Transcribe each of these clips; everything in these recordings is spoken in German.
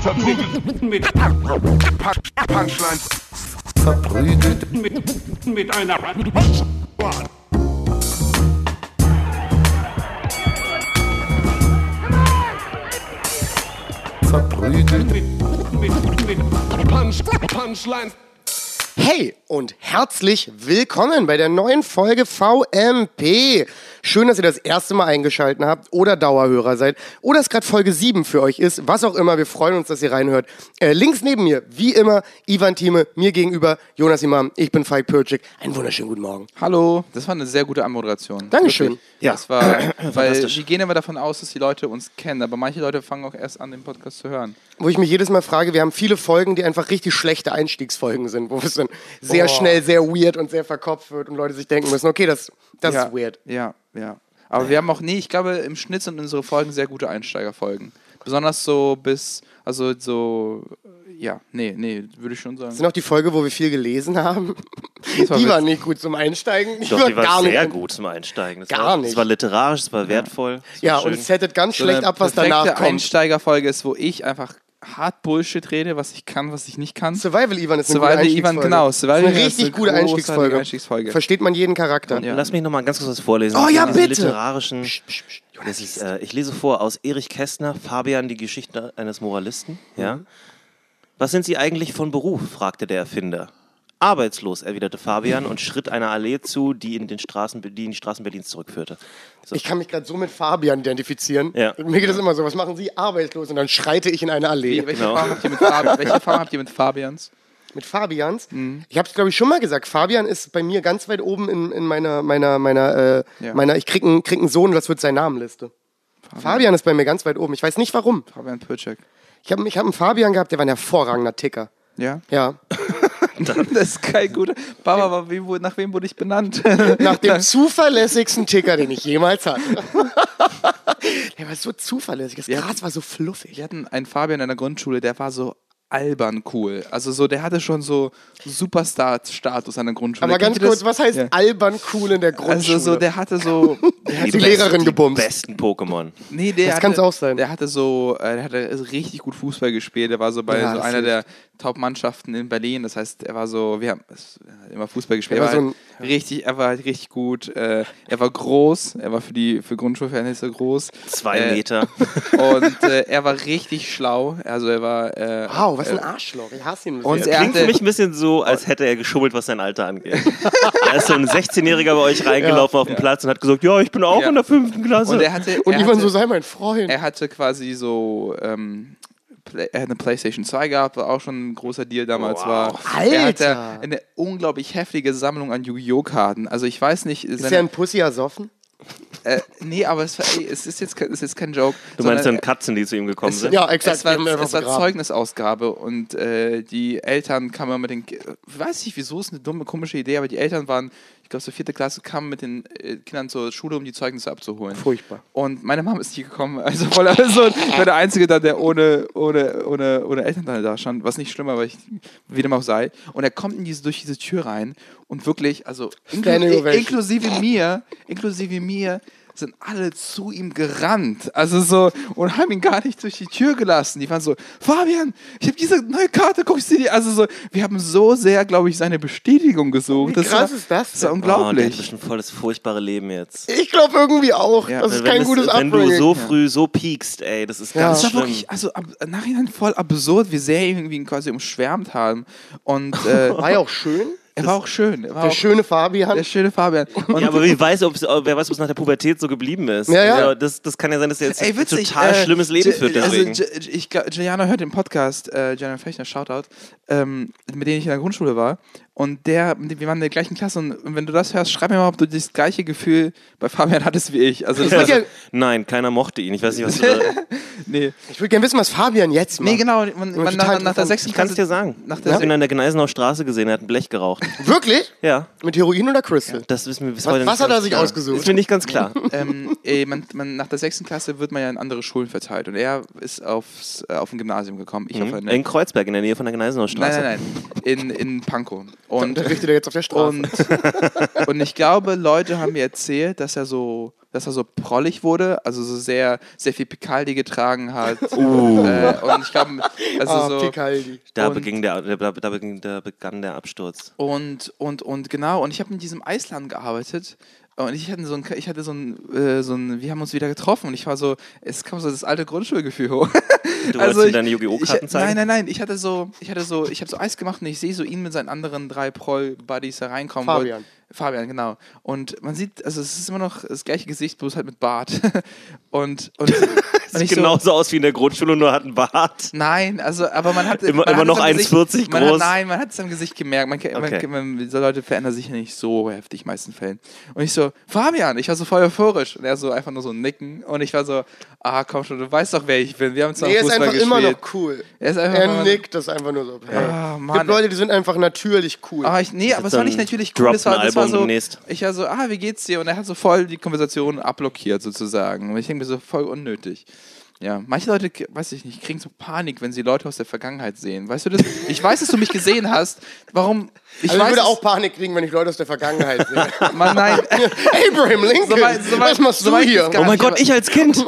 Verprügelt mit Punchlines. Verprügelt Mit einer verprügelt. mit Punchlines. Hey und herzlich willkommen bei der neuen Folge VMP. Schön, dass ihr das erste Mal eingeschaltet habt oder Dauerhörer seid oder es gerade Folge 7 für euch ist. Was auch immer, wir freuen uns, dass ihr reinhört. Links neben mir, wie immer, Ivan Thieme, mir gegenüber Jonas Imam, ich bin Falk Pürcik. Einen wunderschönen guten Morgen. Hallo, das war eine sehr gute Anmoderation. Dankeschön. Wirklich. Ja. Das war, weil wir gehen immer davon aus, dass die Leute uns kennen, aber manche Leute fangen auch erst an, den Podcast zu hören. Wo ich mich jedes Mal frage, wir haben viele Folgen, die einfach richtig schlechte Einstiegsfolgen sind, wo es dann sehr schnell sehr weird und sehr verkopft wird und Leute sich denken müssen, okay, das ja, ist weird. Ja. Aber wir haben auch ich glaube, im Schnitt sind unsere Folgen sehr gute Einsteigerfolgen. Besonders so würde ich schon sagen. Das sind auch die Folge, wo wir viel gelesen haben. war Die war witzig. nicht gut zum Einsteigen. Doch, die war gar sehr nicht. gut zum Einsteigen. Gar nicht. Es war literarisch, es war wertvoll. Es war Ja, schön. und es settet ganz So schlecht eine ab, was perfekte danach kommt. Einsteigerfolge ist, wo ich einfach hart Bullshit rede, was ich kann, was ich nicht kann. Survival Ivan ist eine Survival gute Ivan, Einstiegsfolge. genau. Das ist Survival eine Ivan ist richtig eine gute großartige Einstiegsfolge. Einstiegsfolge. Versteht man jeden Charakter. Ja. Lass mich nochmal ganz kurz was vorlesen. Oh ja, Diese bitte. Literarischen. Ich lese vor aus Erich Kästner, Fabian, die Geschichte eines Moralisten. Ja. Was sind Sie eigentlich von Beruf? Fragte der Erfinder. Arbeitslos, erwiderte Fabian und schritt einer Allee zu, die in die Straßen Berlins zurückführte. So. Ich kann mich gerade so mit Fabian identifizieren. Ja. Mir geht das immer so, was machen Sie? Arbeitslos. Und dann schreite ich in eine Allee. Welche Genau. Farben habt ihr mit Fabians? Mit Fabians? Ich habe es, glaube ich, schon mal gesagt. Fabian ist bei mir ganz weit oben in meiner ich krieg einen Sohn, was wird sein Namenliste. Fabian ist bei mir ganz weit oben. Ich weiß nicht warum. Fabian Pürcik. Ich hab einen Fabian gehabt, der war ein hervorragender Ticker. Ja? Ja. Das ist kein guter. Papa, nach wem wurde ich benannt? Nach dem zuverlässigsten Ticker, den ich jemals hatte. Der war so zuverlässig. Das Gras war so fluffig. Wir hatten einen Fabian in der Grundschule, der war so albern cool. Also so, der hatte schon so Superstar-Status an der Grundschule. Aber ganz Kennt ihr kurz, das? was heißt Ja. albern cool in der Grundschule? Also so, der hatte so... die Lehrerin gebumst. Besten Pokémon. Nee, der Das hatte, kann's auch sein. Der hatte richtig gut Fußball gespielt. Der war so bei Ja, so das einer ist- der Top-Mannschaften in Berlin. Das heißt, er war so, er hat immer Fußball gespielt. Er war Er so war richtig gut. Er war groß. Er war für Grundschulverhältnisse groß. 2 Meter. Und er war richtig schlau. Also er war... Wow, was ein Arschloch. Ich hasse ihn. Und sehr. er Klingt für hatte- mich ein bisschen so, als hätte er geschummelt, was sein Alter angeht. Da ist so ein 16-Jähriger bei euch reingelaufen auf den Platz und hat gesagt, ja, ich bin auch Ja. in der 5. Klasse. Und er hatte... Und er Ivan hatte- so, sei mein Freund. Er hatte quasi so, er hat eine PlayStation 2 gehabt, war auch schon ein großer Deal damals war. Er hatte Alter. eine unglaublich heftige Sammlung an Yu-Gi-Oh! Karten. Also ich weiß nicht, Ist der ein Pussy ersoffen? nee, aber es ist jetzt kein Joke. Du meinst sondern dann Katzen, die zu ihm gekommen sind? Ja, exakt. Es war, Wir haben einfach es war begraben. Zeugnisausgabe und die Eltern kamen mit den, weiß nicht wieso, ist eine dumme, komische Idee, aber die Eltern waren, ich glaube so 4. Klasse, kamen mit den Kindern zur Schule, um die Zeugnisse abzuholen. Furchtbar. Und meine Mom ist nicht gekommen, also ich war der Einzige da, der ohne Eltern da stand, was nicht schlimm war, weil ich wie dem auch sei. Und er kommt durch diese Tür rein und wirklich, also Standing Ovation. inklusive mir, sind alle zu ihm gerannt. Also so, und haben ihn gar nicht durch die Tür gelassen. Die waren so, Fabian, ich habe diese neue Karte, guckst du dir? Also so, wir haben so sehr, glaube ich, seine Bestätigung gesucht. Wie krass ist das Das war denn? Oh, der hat unglaublich. bestimmt voll das furchtbare Leben jetzt. Ich glaube irgendwie auch. Ja. Das ist Wenn kein gutes Wenn du Upbringing. so früh so piekst, ey, das ist ganz Das war schlimm. wirklich, also im Nachhinein voll absurd, wie sehr ihn quasi umschwärmt haben. Und War ja auch schön. er war auch schön. Er war Der auch schöne Fabian. der schöne Fabian. Und Ja, aber wer weiß, ob es nach der Pubertät so geblieben ist. Ja, ja. Also, das kann ja sein, dass er jetzt ey, ein witzig, total schlimmes Leben führt deswegen. Also, ich glaube, Giuliano hört den Podcast, Giuliano Fechner, Shoutout, mit dem ich in der Grundschule war. Und wir waren in der gleichen Klasse. Und wenn du das hörst, schreib mir mal, ob du das gleiche Gefühl bei Fabian hattest wie ich. Also, das war Ja, Nein, keiner mochte ihn. Ich weiß nicht, was du da... nee. ich würde gerne wissen, was Fabian jetzt macht. Nee, genau. total Nach der interessant. 6. Ich kann es dir sagen. Nach Ich der habe ihn an der Gneisenauer Straße gesehen, er hat ein Blech geraucht. Wirklich? Ja, Mit Heroin oder Crystal? das wissen wir bis heute Was nicht hat er ganz sich klar. ausgesucht? Ist mir nicht ganz klar. nach der 6. Klasse wird man ja in andere Schulen verteilt. Und er ist auf ein Gymnasium gekommen. Ich auf eine... In Kreuzberg, in der Nähe von der Gneisenauer Straße. Nein. In Pankow. Und Unterrichtet er jetzt auf der Straße. Und ich glaube, Leute haben mir erzählt, dass er so dass er so prollig wurde, also so sehr, sehr viel Picaldi getragen hat. Und ich glaube, also so. Picaldi. Da Und- begann der Absturz. Und genau, und ich habe in diesem Eisladen gearbeitet. Und wir haben uns wieder getroffen und ich war so, es kam so das alte Grundschulgefühl hoch. Du wolltest ihm deine Yu-Gi-Oh! Karten zeigen? Nein, ich habe so Eis gemacht und ich sehe so ihn mit seinen anderen 3 Proll-Buddies da reinkommen. Fabian, genau. Und man sieht, also es ist immer noch das gleiche Gesicht, bloß halt mit Bart. und Sieht genauso aus wie in der Grundschule, nur hat einen Bart. Nein, also, aber man hat Immer hat noch es am 1,40 groß. Man hat es am Gesicht gemerkt. Diese Leute verändern sich ja nicht so heftig, in den meisten Fällen. Und ich so, Fabian, ich war so voll euphorisch. Und er so einfach nur so nicken. Und ich war so, komm schon, du weißt doch, wer ich bin. Wir haben zusammen Er ist Fußball einfach gespielt. immer noch cool. Er Nickt, das ist einfach nur so. Hey. Mann. Gibt Leute, die sind einfach natürlich cool. Aber es war nicht natürlich cool. Droppt Das war ein Album so, demnächst. ich war so, wie geht's dir? Und er hat so voll die Konversation abblockiert sozusagen. Und ich denke mir so, voll unnötig. Ja, manche Leute, weiß ich nicht, kriegen so Panik, wenn sie Leute aus der Vergangenheit sehen. Weißt du das? Ich weiß, dass du mich gesehen hast. Warum? Ich würde auch Panik kriegen, wenn ich Leute aus der Vergangenheit sehe. Mann, nein. Abraham Lincoln, was machst du hier? Oh mein Gott, ich als Kind!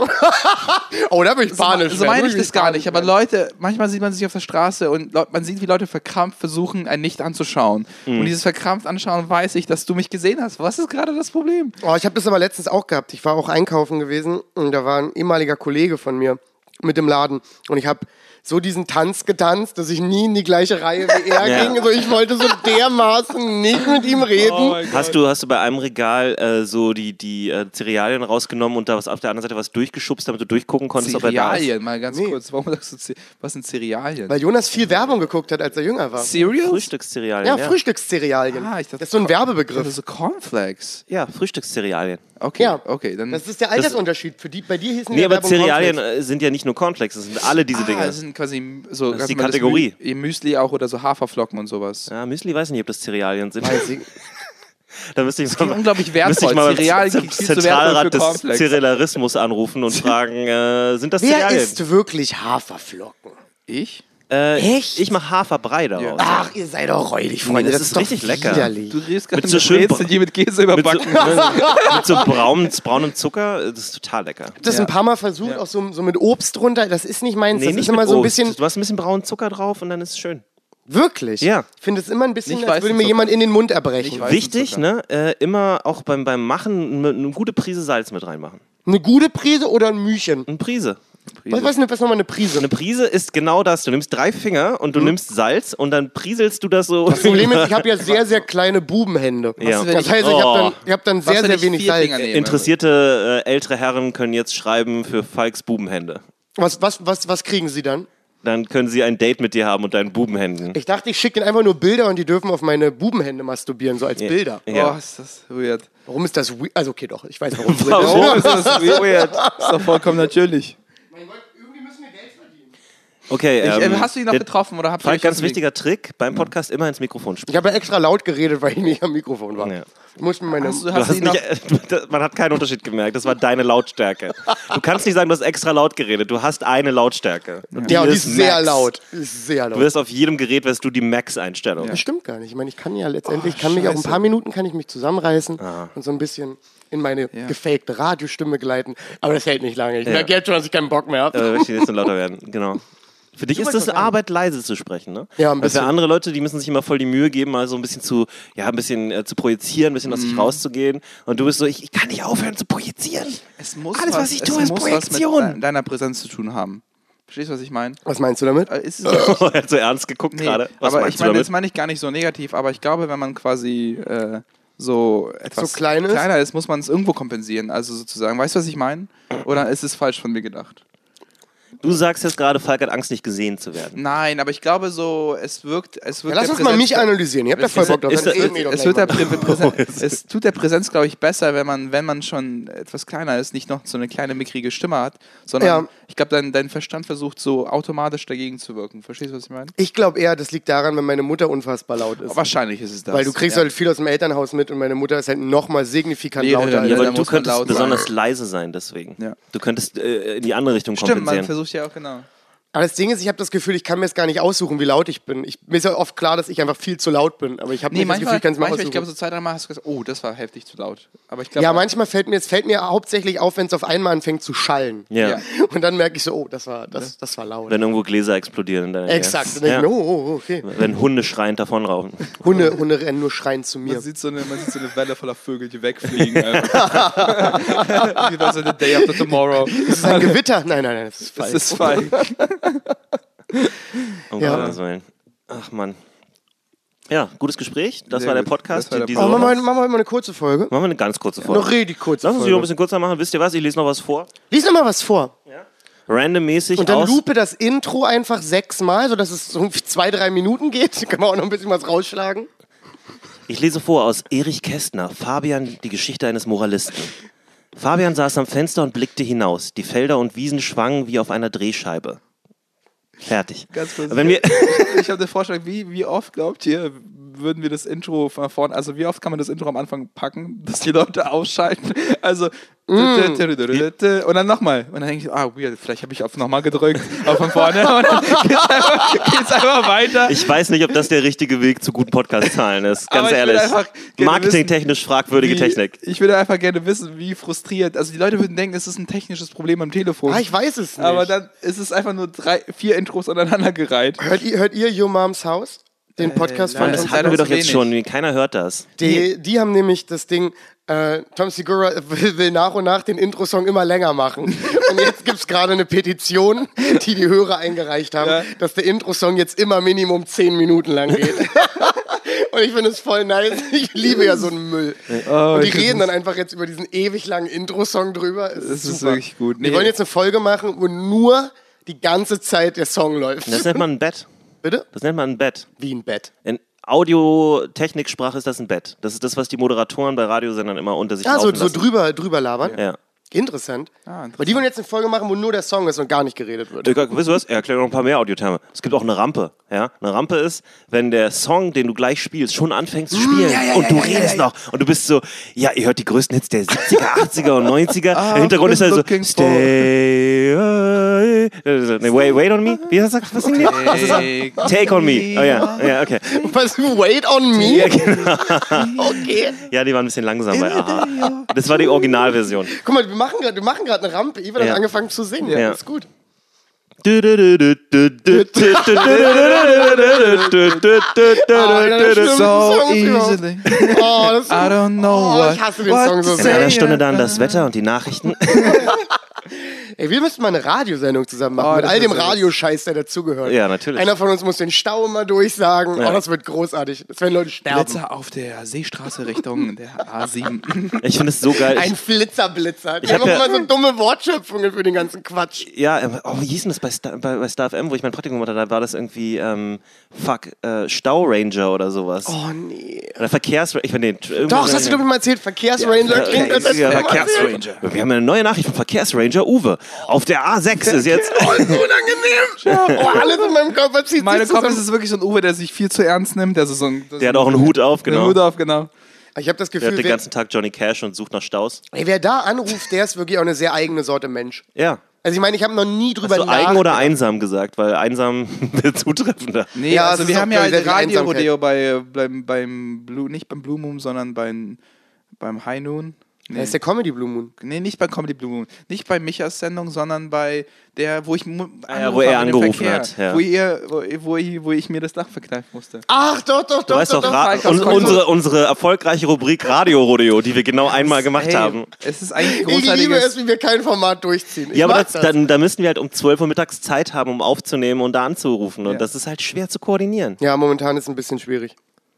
Oh, da bin ich panisch. So meine ich das gar nicht. Aber Leute, manchmal sieht man sich auf der Straße und man sieht, wie Leute verkrampft versuchen, einen nicht anzuschauen. Und dieses verkrampft anschauen, weiß ich, dass du mich gesehen hast. Was ist gerade das Problem? Oh, ich habe das aber letztens auch gehabt. Ich war auch einkaufen gewesen und da war ein ehemaliger Kollege von mir mit im Laden und ich habe so diesen Tanz getanzt, dass ich nie in die gleiche Reihe wie er ging. Also ich wollte so dermaßen nicht mit ihm reden. Hast du bei einem Regal so die Cerealien rausgenommen und da auf der anderen Seite was durchgeschubst, damit du durchgucken konntest, ob er da ist? Cerealien, mal ganz kurz. Warum sagst du, was sind Cerealien? Weil Jonas viel Werbung geguckt hat, als er jünger war. Cereals? Frühstückscerealien, Ja, Frühstückscerealien. Ich dachte, Das ist so ein Werbebegriff. Also Cornflakes. Ja, Frühstückscerealien. Okay, Ja. okay. Dann Das ist der Altersunterschied. Bei dir hießen Nee, die aber Werbung Cerealien Cornflakes. sind ja nicht nur Cornflakes, das sind alle diese Dinge. Das sind quasi so Das ist die ganz normales Kategorie. Müsli auch oder so Haferflocken und sowas. Ja, Müsli weiß nicht, ob das Cerealien sind. Weiß ich. Da müsste ich Das ist unglaublich müsste ich wertvoll. mal Cerealien beim kriegst du viel zu wertvoll Zentralrat für des Cornflakes. Cerealarismus anrufen und fragen, sind das Wer Cerealien? isst wirklich Haferflocken? Ich? Echt? Ich mache Haferbrei daraus. Ach, ihr seid doch räudig, Freunde. das Das, ist doch richtig lecker. widerlich. Du redest gerade Mit so mit schön Brezeln, die mit Käse Mit so, überbacken. mit so braunem Zucker, das ist total lecker. Ich habe das ein paar Mal versucht, auch so mit Obst drunter. Das ist nicht meins. Nee, das nicht ist immer mit so ein Obst. bisschen. Du hast ein bisschen braunen Zucker drauf und dann ist es schön. Wirklich? Ja. Ich finde es immer ein bisschen, Nicht als würde mir weißen jemand in den Mund erbrechen. Nicht weißen Wichtig, Zucker. ne? Immer auch beim Machen eine gute Prise Salz mit reinmachen. Eine gute Prise oder ein Mühchen? Eine Prise. Was ist nochmal eine Prise? Eine Prise ist genau das. Du nimmst 3 Finger und du nimmst Salz und dann prieselst du das so. Das Problem ist, ich habe ja sehr, sehr kleine Bubenhände. Ja. Das heißt, ich habe dann sehr, sehr wenig Salz. Interessierte ältere Herren können jetzt schreiben für Falks Bubenhände. Was kriegen sie dann? Dann können sie ein Date mit dir haben und deinen Bubenhänden. Ich dachte, ich schicke denen einfach nur Bilder und die dürfen auf meine Bubenhände masturbieren, so als Bilder. Ja. Oh, ist das weird. Warum ist das weird? Also okay, doch, ich weiß warum. Warum ist das weird? Ist doch vollkommen natürlich. Mein Gott, irgendwie müssen wir Geld verdienen. Okay, Hast du ihn noch getroffen oder habt ihr Falk, euch ganz was wichtiger Trick, beim Podcast immer ins Mikrofon Ich sprechen. habe ja extra laut geredet, weil ich nicht am Mikrofon war. Ja. Ich muss mir meine... Du hast ihn noch, Man hat keinen Unterschied gemerkt, das war deine Lautstärke. Du kannst nicht sagen, du hast extra laut geredet, du hast eine Lautstärke. Und ja, und die ist sehr Max. laut. Die ist sehr Du laut. wirst auf jedem Gerät, wirst du die Max-Einstellung. Das stimmt gar nicht. Ich meine, ich kann ja letztendlich, kann mich auch ein paar Minuten kann ich mich zusammenreißen und so ein bisschen in meine gefakte Radiostimme gleiten. Aber das hält nicht lange. Ich merke jetzt schon, dass ich keinen Bock mehr habe. Ich will jetzt lauter werden, genau. Für dich ist das Arbeit, leise zu sprechen, ne? Ja, ein Weil bisschen. für andere Leute, die müssen sich immer voll die Mühe geben, mal so ein bisschen zu projizieren, ein bisschen aus sich rauszugehen. Und du bist so, ich kann nicht aufhören zu projizieren. es muss Alles, was ich tue, ist muss Projektion. was mit deiner Präsenz zu tun haben. Verstehst du, was ich meine? Was meinst du damit? Ist es Er hat so ernst geguckt Nee, gerade. Was aber meinst ich du meine, damit? das meine ich gar nicht so negativ, aber ich glaube, wenn man quasi so etwas So klein ist? kleiner ist, muss man es irgendwo kompensieren. Also sozusagen, weißt du, was ich meine? Oder ist es falsch von mir gedacht? Du sagst jetzt gerade, Falk hat Angst, nicht gesehen zu werden. Nein, aber ich glaube so, es wirkt Ja, lass der uns mal Präsenz- mich analysieren. Ihr habt da voll Bock drauf. ist- Dann reden wir doch Es, gleich wird der mal. es tut der Präsenz, glaube ich, besser, wenn man schon etwas kleiner ist, nicht noch so eine kleine mickrige Stimme hat, sondern Ja. ich glaube, dein Verstand versucht so automatisch dagegen zu wirken. Verstehst du, was ich meine? Ich glaube eher, das liegt daran, wenn meine Mutter unfassbar laut ist. Wahrscheinlich ist es das. Weil du kriegst halt viel aus dem Elternhaus mit und meine Mutter ist halt nochmal signifikant Lehrerin, lauter. Ja, da aber du muss man könntest laut besonders sein. leise sein, deswegen. Ja. Du könntest in die andere Richtung Stimmt, man kompensieren. versucht ja auch, genau. Aber das Ding ist, ich habe das Gefühl, ich kann mir es gar nicht aussuchen, wie laut ich bin. Mir ist ja oft klar, dass ich einfach viel zu laut bin. Aber ich habe nicht das Gefühl, ich kann es mir aussuchen. Ich glaube, so 2-3 Mal hast du gesagt, oh, das war heftig zu laut. Aber ich glaub, Ja, manchmal fällt mir hauptsächlich auf, wenn es auf einmal anfängt zu schallen. Ja. Und dann merke ich so, oh, das war laut. Wenn irgendwo Gläser explodieren in deiner Nähe. Exakt. Dann denke ich mir, oh, okay. Wenn Hunde schreiend davonlaufen. Hunde rennen nur schreiend zu mir. Man sieht so eine Welle voller Vögel, die wegfliegen. Wie bei so eine Day After Tomorrow. Ist es ein Gewitter? Nein, das ist falsch. Das ist falsch. Um Ja. Gottes Willen. Ach Mann. Ja, gutes Gespräch. Das Sehr war der gut. Podcast. Das war der diese Machen wir Woche. heute mal eine kurze Folge. Machen wir eine ganz kurze Folge. Noch richtig kurze Lass uns die noch ein Folge. bisschen kürzer machen. Wisst ihr was? Ich lese noch was vor. Lies noch mal was vor. Randommäßig Und dann aus. lupe das Intro einfach 6-mal, sodass es so 2-3 Minuten geht. Da kann man auch noch ein bisschen was rausschlagen. Ich lese vor aus Erich Kästner, Fabian, die Geschichte eines Moralisten. Fabian saß am Fenster und blickte hinaus. Die Felder und Wiesen schwangen wie auf einer Drehscheibe. Fertig. Ganz kurz. Wenn wir Ich habe den Vorschlag, wie oft glaubt ihr, würden wir das Intro von vorne, also wie oft kann man das Intro am Anfang packen, dass die Leute ausschalten? Also und dann nochmal. Und dann denke ich, weird, vielleicht habe ich auf nochmal gedrückt, aber von vorne und dann geht's einfach weiter. Ich weiß nicht, ob das der richtige Weg zu guten Podcast-Zahlen ist. Ganz Aber ich ehrlich. will einfach gerne Marketingtechnisch fragwürdige Technik. Ich würde einfach gerne wissen, wie frustriert. Also die Leute würden denken, es ist ein technisches Problem am Telefon. Ich weiß es nicht. Aber dann ist es einfach nur 4 Intros aneinandergereiht. Hört ihr Your Moms House? Den Podcast von leider- Das uns? hatten wir doch jetzt wenig. schon. Keiner hört das. Die haben nämlich das Ding, Tom Segura will nach und nach den Intro-Song immer länger machen. Und jetzt gibt's gerade eine Petition, die Hörer eingereicht haben, Ja. dass der Intro-Song jetzt immer Minimum 10 Minuten lang geht. Und ich finde es voll nice. Ich liebe ja so einen Müll. Und die reden dann einfach jetzt über diesen ewig langen Intro-Song drüber. Es Das ist super. wirklich gut. Wir wollen jetzt eine Folge machen, wo nur die ganze Zeit der Song läuft. Das nennt man ein Bett. Bitte? Das nennt man ein Bett. Wie ein Bett. In Audiotechniksprache ist das ein Bett. Das ist das, was die Moderatoren bei Radiosendern immer unter sich Ah, so laufen lassen. drüber labern. Ja. Interessant. interessant. Aber die wollen jetzt eine Folge machen, wo nur der Song ist und gar nicht geredet wird. Wisst ihr was? Er erklärt noch ein paar mehr Audioterme. Es gibt auch eine Rampe. Ja? Eine Rampe ist, wenn der Song, den du gleich spielst, schon anfängt zu spielen und du redest noch und du bist so, ja, ihr hört die größten Hits der 70er, 80er und 90er. Im Hintergrund ist also looking for- Stay, wait on me. Wie heißt das? Was singt die? Was ist das? Take on me. Oh ja, okay. Was? Wait on me? Ja, genau. Okay. Ja, die waren ein bisschen langsam bei Aha. Das war die Originalversion. Guck mal, wir machen gerade eine Rampe. Ivan hat Ja. angefangen zu singen. Ja. Das ist gut. So easily. Oh, das ist I don't know Oh, what. ich hasse den what Song so to In einer sehr. say. Stunde dann das Wetter und die Nachrichten. Ey, wir müssten mal eine Radiosendung zusammen machen. Oh, mit das all dem ist so Radioscheiß, der dazugehört. Ja, natürlich. Einer von uns muss den Stau mal durchsagen. Ja. Oh, das wird großartig. Das werden Leute sterben. Blitzer auf der Seestraße Richtung der A7. Ich finde es so geil. Ein Flitzer. Die Ich hab haben ja- mal so dumme Wortschöpfungen für den ganzen Quatsch. Wie hieß denn das bei Star FM, wo ich mein Praktikum hatte? Da war das irgendwie, Stauranger oder sowas. Oh, nee. Oder Verkehrsranger. Doch, das hast du, glaube ich, mal erzählt. Verkehrsranger klingt das ja, letzte Mal. Verkehrsranger. Wir haben eine neue Nachricht von Verkehrsranger Uwe. Auf der A6 ist jetzt. Oh, ist unangenehm. Oh, alles in meinem Körper zieht Meine sich Kopf ist zusammen. es wirklich so ein Uwe, der sich viel zu ernst nimmt. Der, Der hat auch einen Hut auf, Den genau. Hut auf, genau. Ich habe das Der Gefühl, hat den ganzen Tag Johnny Cash und sucht nach Staus. wer da anruft, der ist wirklich auch eine sehr eigene Sorte Mensch. Ja. Also ich meine, ich habe noch nie drüber Hast du eigen oder einsam gesagt? Weil einsam wird zutreffender. Nee, Ja, es also ist wir auch haben ja sehr halt viel Radio-Rodeo beim Blue, nicht beim Blue Moon, sondern beim High Noon. Nee. Das ist der Comedy Blue Moon. Nee, nicht bei Comedy Blue Moon. Nicht bei Michas Sendung, sondern bei der, wo ich wo er angerufen hat, ja. Wo ich mir das Dach verkneifen musste. Ach, doch. Du weißt doch, Frank, unsere erfolgreiche Rubrik Radio-Rodeo, die wir genau einmal gemacht Hey, haben. Es ist eigentlich Ich liebe großartiges. es, wie wir kein Format durchziehen. Ich Ja, aber mag das. da müssen wir halt um 12 Uhr mittags Zeit haben, um aufzunehmen und da anzurufen. Und Ja. das ist halt schwer zu koordinieren. Ja, momentan ist es ein bisschen schwierig.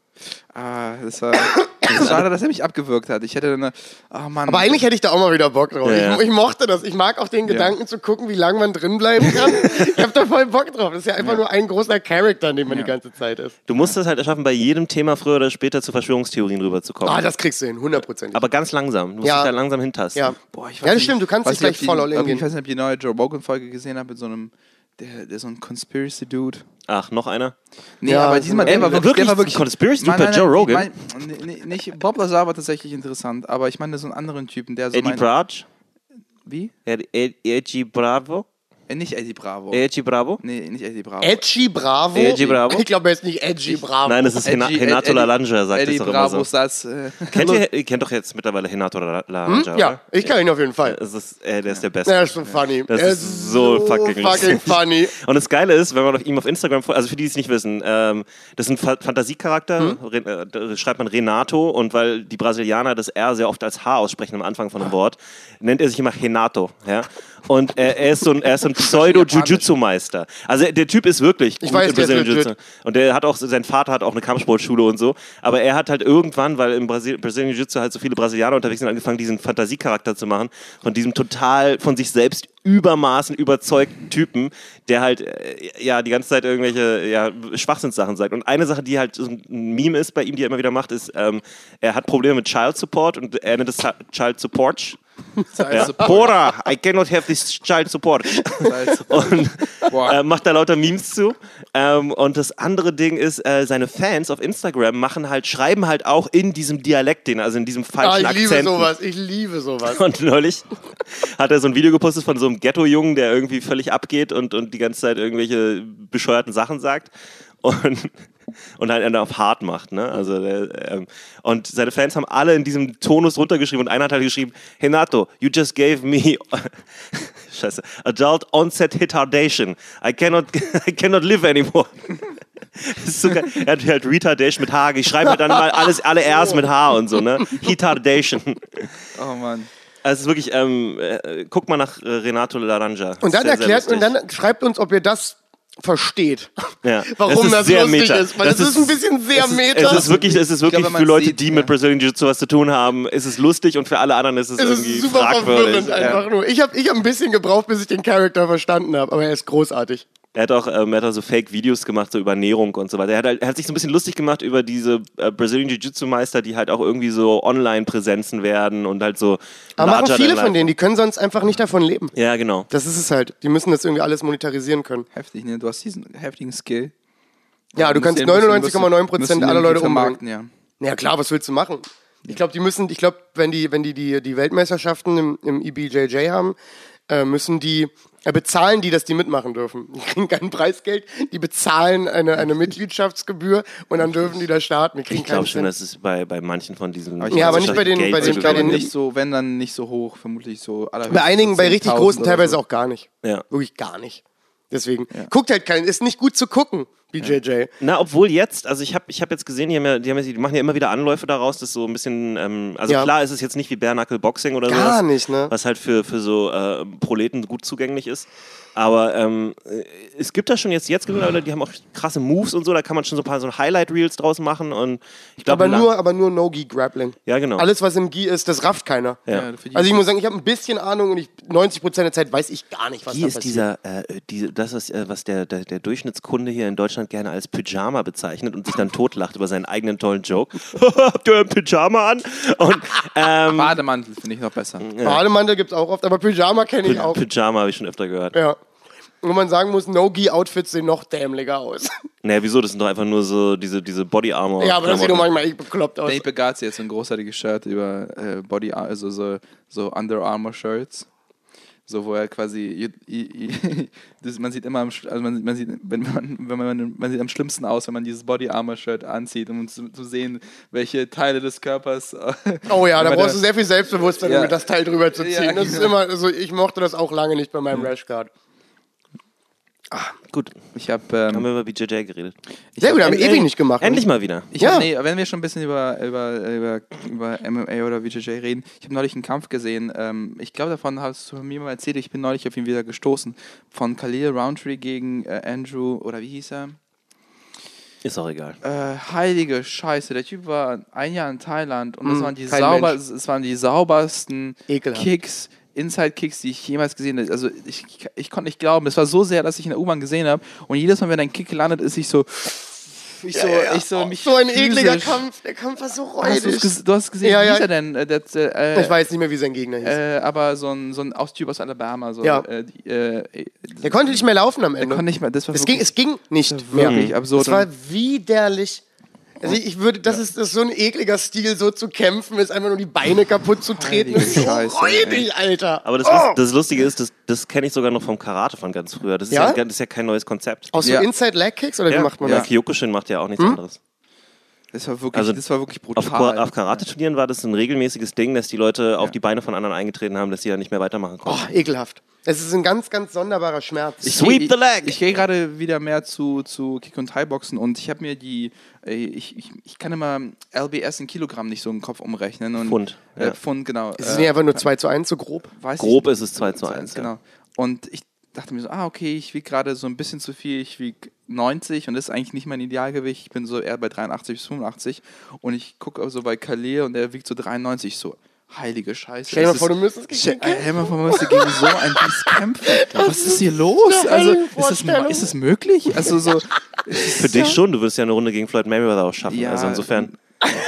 Das war schade, dass er mich abgewürgt hat. Ich hätte eine. Oh Mann. Aber eigentlich hätte ich da auch mal wieder Bock drauf. Ja. Ich mochte das. Ich mag auch den Gedanken zu gucken, wie lange man drin bleiben kann. Ich habe da voll Bock drauf. Das ist ja einfach nur ein großer Charakter, in dem man die ganze Zeit ist. Du musst es halt schaffen, bei jedem Thema früher oder später zu Verschwörungstheorien rüberzukommen. Ah, das kriegst du hin, 100%. Aber ganz langsam. Du musst Ja. dich da langsam hintasten. Ja. Boah, ich weiß Ja, das nicht, stimmt, du kannst weiß nicht gleich ob die- voll all in ob- gehen. Ich weiß nicht, ob die neue Joe Rogan-Folge gesehen habt mit so einem, der so ein Conspiracy-Dude. Ach, noch einer? Nee, Ja, aber diesmal, der war wirklich, wirklich der war wirklich ein Conspiracy-Dude Nein, bei Joe Rogan? Nicht, Bob Lazar war tatsächlich interessant, aber ich meine so einen anderen Typen, der so Eddie Brach? Wie? Eddie Bravo? Nicht Eddie Bravo. Edgy Bravo? Nee, nicht Eddie Bravo. Edgy Bravo? Edgy Bravo? Ich glaube, er ist nicht Edgy Bravo. Nein, es ist Renato Laranja, sagt es doch immer so. Satz. Ihr kennt doch jetzt mittlerweile Renato Laranja, Ja, oder? ich kann ihn auf jeden Fall. Der ist der Beste. Der ist so funny. Das Er ist so fucking lustig. funny. Und das Geile ist, wenn man ihm auf Instagram folgt, also für die, die es nicht wissen, das ist ein Fantasiecharakter, da schreibt man Renato, und weil die Brasilianer das R sehr oft als H aussprechen am Anfang von einem Wort, nennt er sich immer Renato. Ja? Und er ist so ein Pseudo-Jiu-Jitsu-Meister. Also der Typ ist wirklich Ich weiß, der ist legit. Jiu-Jitsu. Und sein Vater hat auch eine Kampfsportschule und so. Aber er hat halt irgendwann, weil im Brazilian Jiu-Jitsu halt so viele Brasilianer unterwegs sind, angefangen, diesen Fantasiecharakter zu machen. Von diesem total von sich selbst übermaßen überzeugten Typen, der halt die ganze Zeit irgendwelche Schwachsinnssachen sagt. Und eine Sache, die halt so ein Meme ist bei ihm, die er immer wieder macht, ist, er hat Probleme mit Child Support und er nennt es Child Support. Ja. Bora, I cannot have this child support. Und macht da lauter Memes zu. Und das andere Ding ist, seine Fans auf Instagram schreiben halt auch in diesem Dialekt, also in diesem falschen Akzent. Ich liebe sowas. Und neulich hat er so ein Video gepostet von so einem Ghetto-Jungen, der irgendwie völlig abgeht und die ganze Zeit irgendwelche bescheuerten Sachen sagt. Und halt einen auf hart macht, ne? Also und seine Fans haben alle in diesem Tonus runtergeschrieben und einer hat halt geschrieben: Renato, you just gave me Scheiße, adult onset retardation. I cannot live anymore. Das ist so geil. Er hat halt Retardation mit H. Ich schreibe halt dann mal alle R's mit H und so, ne? Retardation. Oh Mann. Also es ist wirklich, guck mal nach Renato Laranja. Und dann schreibt uns, ob ihr das versteht, ja. warum das sehr lustig meta. ist, weil das ist ein bisschen sehr meta. Es ist wirklich glaube, für Leute, sieht, die mit Brazilian Jiu-Jitsu was zu tun haben, ist es lustig und für alle anderen ist es irgendwie super fragwürdig. verwirrend einfach nur. Ich hab ein bisschen gebraucht, bis ich den Charakter verstanden habe, aber er ist großartig. Er hat auch so Fake-Videos gemacht, so über Ernährung und so weiter. Er hat sich so ein bisschen lustig gemacht über diese Brazilian Jiu-Jitsu-Meister, die halt auch irgendwie so Online-Präsenzen werden und halt so. Aber machen viele von denen, die können sonst einfach nicht davon leben. Ja, genau. Das ist es halt. Die müssen das irgendwie alles monetarisieren können. Heftig, ne? Du hast diesen heftigen Skill. Ja, du kannst 99,9% aller Leute vermarkten, umbringen. Ja klar, was willst du machen? Ich glaube, wenn die Weltmeisterschaften im IBJJ haben, bezahlen die, dass die mitmachen dürfen. Die kriegen kein Preisgeld, die bezahlen eine Mitgliedschaftsgebühr und dann dürfen die da starten. Ich glaube schon, dass es bei manchen von diesen... Ja, aber nicht bei den nicht so, wenn dann nicht so hoch, vermutlich so... Bei einigen, bei richtig großen teilweise auch gar nicht. Ja. Wirklich gar nicht. Deswegen, guckt halt ist nicht gut zu gucken, BJJ. Na, obwohl jetzt, also ich hab jetzt gesehen, die machen ja immer wieder Anläufe daraus, das so ein bisschen, klar ist es jetzt nicht wie Bare-Knuckle Boxing oder so. Gar nicht, ne? Was halt für so Proleten gut zugänglich ist. Aber es gibt da schon jetzt Leute, die haben auch krasse Moves und so, da kann man schon so ein paar so Highlight-Reels draus machen und ich glaube... Aber nur No-Gi-Grappling. Ja, genau. Alles, was im Gi ist, das rafft keiner. Ja. Also ich muss sagen, ich habe ein bisschen Ahnung und 90% der Zeit weiß ich gar nicht, was Gi da ist passiert. was der Durchschnittskunde hier in Deutschland gerne als Pyjama bezeichnet und sich dann totlacht über seinen eigenen tollen Joke. Habt ihr ein Pyjama an? Und, Bademantel finde ich noch besser. Bademantel gibt's auch oft, aber Pyjama kenne ich auch. Pyjama habe ich schon öfter gehört. Ja. Wo man sagen muss, No-Gi-Outfits sehen noch dämlicher aus. Naja, wieso? Das sind doch einfach nur so diese Body Armor. Ja, aber das sieht doch manchmal echt bekloppt aus. Dave Begazzi hat so ein großartiges Shirt über so Under Armour Shirts. So, wo er quasi, man sieht immer, also man sieht am schlimmsten aus, wenn man dieses Body Armor Shirt anzieht, um zu sehen, welche Teile des Körpers. Oh ja, da brauchst du sehr viel Selbstbewusstsein, um das Teil drüber zu ziehen. Ja, das ist immer, also ich mochte das auch lange nicht bei meinem Rashguard. Gut, haben wir über BJJ geredet. Sehr gut, haben wir ewig nicht gemacht. Endlich mal wieder. Wenn wir schon ein bisschen über MMA oder BJJ reden, ich habe neulich einen Kampf gesehen, ich glaube, davon hast du mir mal erzählt, ich bin neulich auf ihn wieder gestoßen, von Khalil Roundtree gegen Andrew, oder wie hieß er? Ist auch egal. Heilige Scheiße, der Typ war ein Jahr in Thailand und es waren die saubersten Ekelhaft. Kicks, Inside-Kicks, die ich jemals gesehen habe. Also ich konnte nicht glauben, es war so sehr, dass ich in der U-Bahn gesehen habe und jedes Mal, wenn ein Kick gelandet ist, so ein ekliger Kampf, der Kampf war so räudig. Du hast gesehen, wie hieß er denn? Ich weiß nicht mehr, wie sein Gegner hieß. Aber so ein Typ aus Alabama. Der konnte nicht mehr laufen am Ende. Der konnte nicht mehr, das war es ging nicht mehr. Wirklich absurd. Es war widerlich. Also ich würde, das ist so ein ekliger Stil, so zu kämpfen, ist einfach nur die Beine kaputt zu treten. Heilige Das ist so Scheiße, räudig, Alter. Aber das Lustige ist, das kenne ich sogar noch vom Karate von ganz früher. Das ist Ja? das ist ja kein neues Konzept. Auch so Ja. Inside-Leg-Kicks oder wie macht man ja. das? Kyokushin macht ja auch nichts anderes. Das war wirklich, Also das war wirklich Auf brutal. Karate-Turnieren war das ein regelmäßiges Ding, dass die Leute auf die Beine von anderen eingetreten haben, dass sie ja nicht mehr weitermachen konnten. Oh, ekelhaft. Es ist ein ganz, ganz sonderbarer Schmerz. Sweep the leg! Ich gehe gerade wieder mehr zu Kick- und Thai-Boxen und ich habe mir ich kann immer LBS in Kilogramm nicht so im Kopf umrechnen. Und, Pfund, ja. Pfund, genau. Es ist nicht einfach nur 2:1, so grob. Weiß Grob ich, ist es 2:1. Genau. Und ich dachte mir so, okay, ich wiege gerade so ein bisschen zu viel, ich wiege 90 und das ist eigentlich nicht mein Idealgewicht. Ich bin so eher bei 83 bis 85 und ich gucke so bei Khalil und der wiegt so 93, so heilige Scheiße. Stell dir mal vor, du müsstest gegen den Stell dir mal vor, man müsste gegen so ein Biest kämpfen. Was ist hier los? Also, ist das möglich? Also so... Für dich schon, du wirst ja eine Runde gegen Floyd Mayweather auch schaffen. Ja. Also insofern.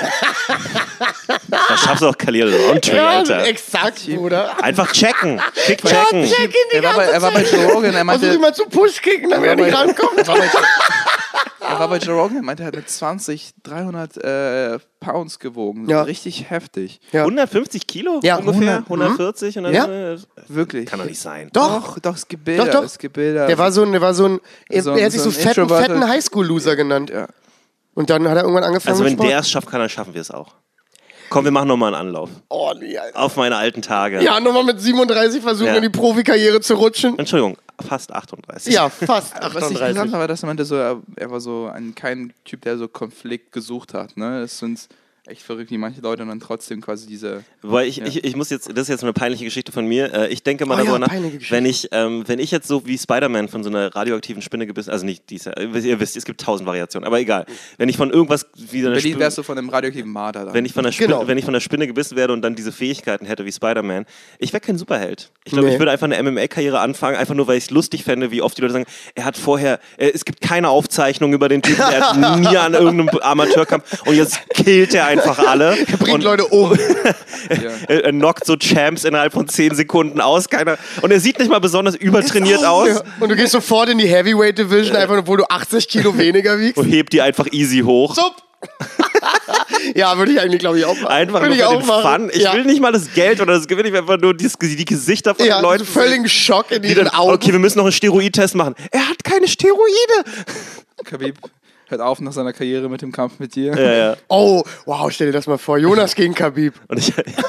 Da schaffst du auch Khalil Roundtree, Alter. Exakt, Bruder. Einfach checken. Kick checken. Er war bei Joe Rogan, er Versuch meinte... ihn mal zu Push-Kicken, damit er nicht rankommt. Er war bei Joe Rogan, er meinte, er hat mit 300 Pounds gewogen. Ja. Richtig heftig. Ja. 150 Kilo Ja, ungefähr? 100, 140? Und dann, Ja. Wirklich. Kann doch nicht sein. Doch. Doch, es gibt Bilder. Doch. Es gibt Bilder. Der war so ein, er So hat sich so ein fetten introverted- Highschool-Loser genannt. Ja. Und dann hat er irgendwann angefangen Also mit wenn Sport. der es schafft, dann schaffen wir es auch. Komm, wir machen nochmal einen Anlauf. Oh, nee, Alter. Auf meine alten Tage. Ja, nochmal mit 37 versuchen, Ja. in die Profikarriere zu rutschen. Entschuldigung, fast 38. Ja, fast Was ich 38. interessant war, dass er meinte, so, er war so kein Typ, der so Konflikt gesucht hat. Ne? Das sind echt verrückt, wie manche Leute dann trotzdem quasi diese... Weil ich muss jetzt, das ist jetzt eine peinliche Geschichte von mir. Ich denke mal Oh ja, darüber nach, peinliche Geschichte. wenn ich jetzt so wie Spider-Man von so einer radioaktiven Spinne gebissen, also nicht diese, ihr wisst, es gibt 1000 Variationen, aber egal. Wenn ich von irgendwas wie so einer Berlin Spinne, wärst du von einem radioaktiven Marder dann. wenn ich von der Spinne, Genau. wenn ich von der Spinne gebissen werde und dann diese Fähigkeiten hätte wie Spider-Man, ich wäre kein Superheld. Ich glaube, Nee. ich würde einfach eine MMA-Karriere anfangen, einfach nur, weil ich es lustig fände, wie oft die Leute sagen, er hat vorher, es gibt keine Aufzeichnung über den Typen, er hat nie an irgendeinem Amateurkampf und jetzt killt er einfach alle. Bringt Und- Leute um. er knockt so Champs innerhalb von 10 Sekunden aus. Und er sieht nicht mal besonders übertrainiert aus. Ja. Und du gehst sofort in die Heavyweight Division, einfach obwohl du 80 Kilo weniger wiegst. Und hebt die einfach easy hoch. Zup. Ja, würde ich eigentlich, glaube ich, auch machen. Einfach würde nur ich für auch den machen. Fun. Ich ja. will nicht mal das Geld oder das Gewinn, ich will einfach nur die Gesichter von Ja, den Leuten. völligen Schock in die ihren dann, Augen. okay, wir müssen noch einen Steroid-Test machen. Er hat keine Steroide. Khabib hört auf nach seiner Karriere mit dem Kampf mit dir. Ja, ja. Oh, wow, stell dir das mal vor. Jonas gegen Khabib. Und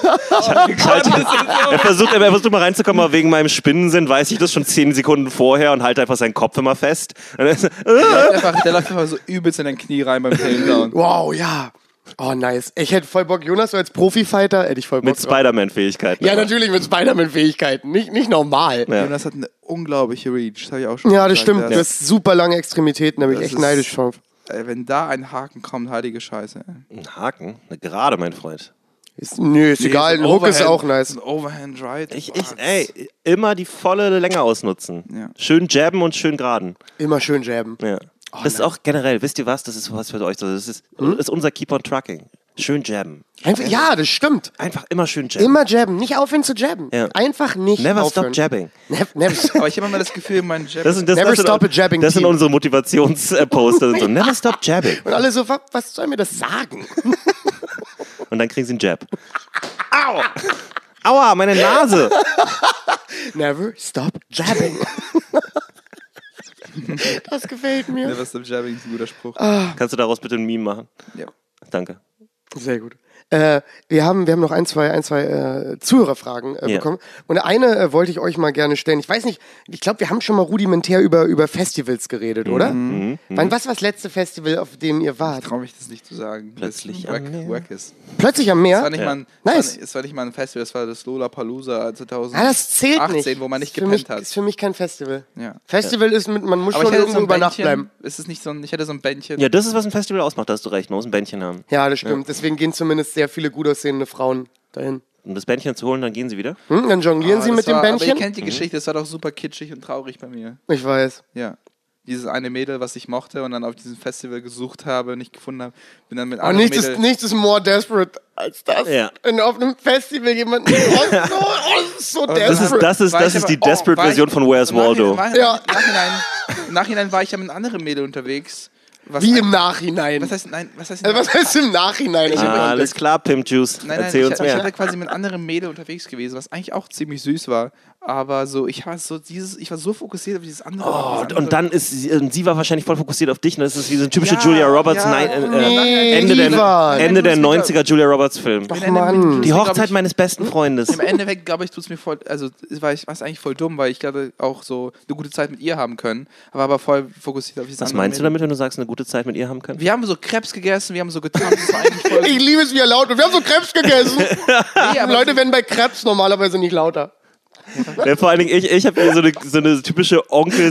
er versucht mal reinzukommen, aber wegen meinem Spinnensinn weiß ich das schon 10 Sekunden vorher und halte einfach seinen Kopf immer fest. Und dann ist er, Der läuft einfach so übelst in dein Knie rein beim Takedown. Wow, ja. Oh, nice. Ich hätte voll Bock. Jonas, so als Profi-Fighter, hätte ich voll Bock mit Spider-Man-Fähigkeiten. Ja, natürlich mit Spider-Man-Fähigkeiten. Nicht normal. Ja. Jonas hat eine unglaubliche Reach, das habe ich auch schon Ja, das gesagt. stimmt. Du hast super lange Extremitäten, da bin ich Das echt ist- neidisch drauf. Wenn da ein Haken kommt, heilige Scheiße. Ein Haken? Eine Gerade, mein Freund. Ist egal, ein Hook ist auch nice. Ein Overhand Right. Immer die volle Länge ausnutzen. Ja. Schön jabben und schön geraden. Immer schön jabben. Ja. Das ist auch generell, wisst ihr was? Das ist was für euch so. Das ist unser Keep on Trucking. Schön jabben. Einfach, ja, das stimmt. Einfach immer schön jabben. Immer jabben. Nicht aufhören zu jabben. Ja. Einfach nicht Never aufhören. stop jabbing. Never Aber ich habe immer das Gefühl, mein Jab Never stop a jabbing Das sind team. unsere Motivationsposter. So, never stop jabbing. Und alle so, was soll mir das sagen? Und dann kriegen sie einen Jab. Au! Aua, meine Nase! Never stop jabbing. Das gefällt mir. Never Stop Jabbing ist ein guter Spruch. Kannst du daraus bitte ein Meme machen? Ja. Danke. Sehr gut. Wir haben noch ein, zwei Zuhörerfragen bekommen. Und eine wollte ich euch mal gerne stellen. Ich weiß nicht, ich glaube, wir haben schon mal rudimentär über Festivals geredet, oder? Was war das letzte Festival, auf dem ihr wart? Traue mich das nicht zu sagen. Plötzlich Das am Meer. wack ist. Plötzlich am Es Meer? war nicht mal ein, Nice. es war nicht mal ein Festival, es war das Lollapalooza 2018, Ah, das zählt nicht. wo man nicht Ist für mich, gepennt hat. ist für mich kein Festival. Ja. Festival ist man muss Aber schon ich hätte irgendwo so ein über Nacht Bändchen, bleiben. ist es nicht so ein, ich hätte so ein Bändchen. Ja, das ist, was ein Festival ausmacht, da hast du recht. Man muss ein Bändchen haben. Ja, das stimmt. Deswegen gehen zumindest sehr viele gut aussehende Frauen dahin. Um das Bändchen zu holen, dann gehen sie wieder. Dann jonglieren sie das mit dem war, Aber ihr Bändchen? kennt die Geschichte, das war doch super kitschig und traurig bei mir. Ich weiß. Ja. Dieses eine Mädel, was ich mochte und dann auf diesem Festival gesucht habe, nicht gefunden habe, bin dann mit Aber anderen nichts Mädel... ist more desperate als das. Ja. Wenn auf einem Festival jemand das ist so desperate. Das ist die Desperate-Version von Where's Waldo. Ja. Im Nachhinein war ich ja mit einem anderen Mädel unterwegs Wie im Nachhinein? Was heißt, nein, was heißt, Was heißt im Nachhinein? Ich hab ja Alles klar, Pimp Juice. Nein, Erzähl uns ich mehr. war quasi mit anderen Mädel unterwegs gewesen, was eigentlich auch ziemlich süß war. Aber so, ich war so fokussiert auf dieses andere. Oh, und dann ist sie war wahrscheinlich voll fokussiert auf dich. Und das ist wie so ein typische Julia Roberts Ende der 90er Julia Roberts Film. Mann. Die Hochzeit meines besten Freundes. Im Endeffekt, glaube ich, tut es mir voll, also war es eigentlich voll dumm, weil ich gerade auch so eine gute Zeit mit ihr haben können, aber voll fokussiert auf dieses Was andere meinst du Mädel. damit, wenn du sagst, eine gute Zeit mit ihr haben können? Wir haben so Krebs gegessen, wir haben so getanzt, das war eigentlich voll Ich liebe es, wie er laut wird. Wir haben so Krebs gegessen. Nee, aber Leute werden bei Krebs normalerweise nicht lauter. Ja, vor allen Dingen, ich habe hier so eine typische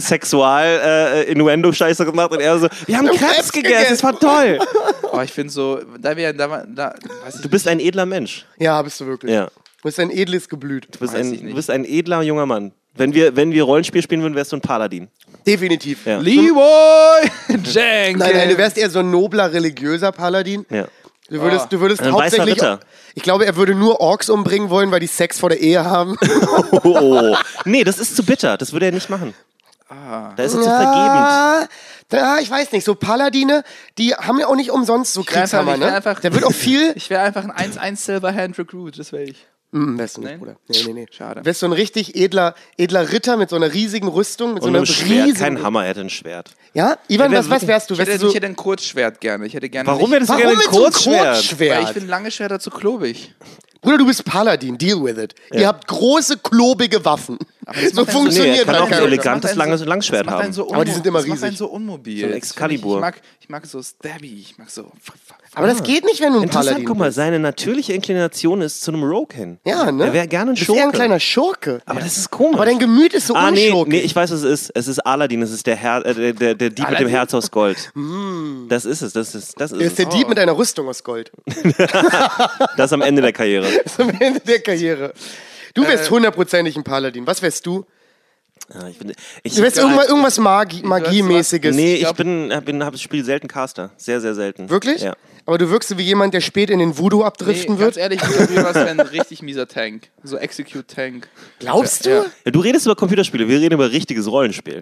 Onkel-Sexual-Innuendo-Scheiße gemacht und er so, wir haben Krebs gegessen, das war toll. Oh, ich finde so, weiß ich Du bist ein edler Mensch. Ja, bist du wirklich. Ja. Du bist ein edles Geblüt. Du bist Weiß ich nicht. du bist ein edler junger Mann. Wenn wir Rollenspiel spielen würden, wärst du ein Paladin. Definitiv. Ja. Leroy Jenkins. Nein, du wärst eher so ein nobler, religiöser Paladin. Ja. Du würdest Ein weißer hauptsächlich... Ritter. Ich glaube, er würde nur Orks umbringen wollen, weil die Sex vor der Ehe haben. Oh. Nee, das ist zu bitter. Das würde er nicht machen. Da ist er zu vergebend. Ich weiß nicht. So Paladine, die haben ja auch nicht umsonst so Kriegshammer, ich wär ne? einfach- Der wird auch viel... Ich wäre einfach ein 1-1 Silverhand Recruit, das wäre ich. Wärst du nicht, Nein? Bruder. Nee. Schade. Wärst du ein richtig edler Ritter mit so einer riesigen Rüstung, mit so Und einer ein Schwert, riesigen... kein Hammer, er hätte ein Schwert. Ja? Ivan, was wärst du? Ich Wärst hätte, du so... ich hätte ein Kurzschwert gerne. Ich hätte gerne Warum nicht, hättest du Warum gerne ein mit so einem Kurzschwert? weil ich Kurzschwert? finde lange Schwerter zu klobig. Bruder, du bist Paladin, deal with it. Ihr habt große, klobige Waffen. Aber das So macht einen funktioniert Nee, er kann mein auch ein Charakter. elegantes, langes Langschwert Das macht einen haben. so Aber die sind immer das macht einen riesig. so unmobil. So ein Das Excalibur. finde Ich mag so Stabby, ich mag so... Aber das geht nicht, wenn du ein Interessant, Paladin guck mal, bist. seine natürliche Inklination ist zu einem Rogue hin. Ja, ne? Er wäre gerne ein Du bist eher ein Schurke. kleiner Schurke. Aber das ist komisch. Aber dein Gemüt ist so nee, unschurkig. ich weiß, was es ist. Es ist Aladdin, es ist der Dieb mit dem Aladdin? Herz aus Gold. Das ist es, das ist Er ist der es. Dieb mit einer Rüstung aus Gold. Das ist am Ende der Karriere. Das ist am Ende der Karriere. Du wärst hundertprozentig ein Paladin. Was wärst du? Ja, Du wärst irgendwas Magiemäßiges. Nee, ich spiele selten Caster. Sehr, sehr selten. Wirklich? Ja. Aber du wirkst so wie jemand, der spät in den Voodoo abdriften Nee, wird? ganz ehrlich, ich glaube, was wäre ein richtig mieser Tank. So Execute-Tank. Glaubst du? Ja. Ja, du redest über Computerspiele, wir reden über richtiges Rollenspiel.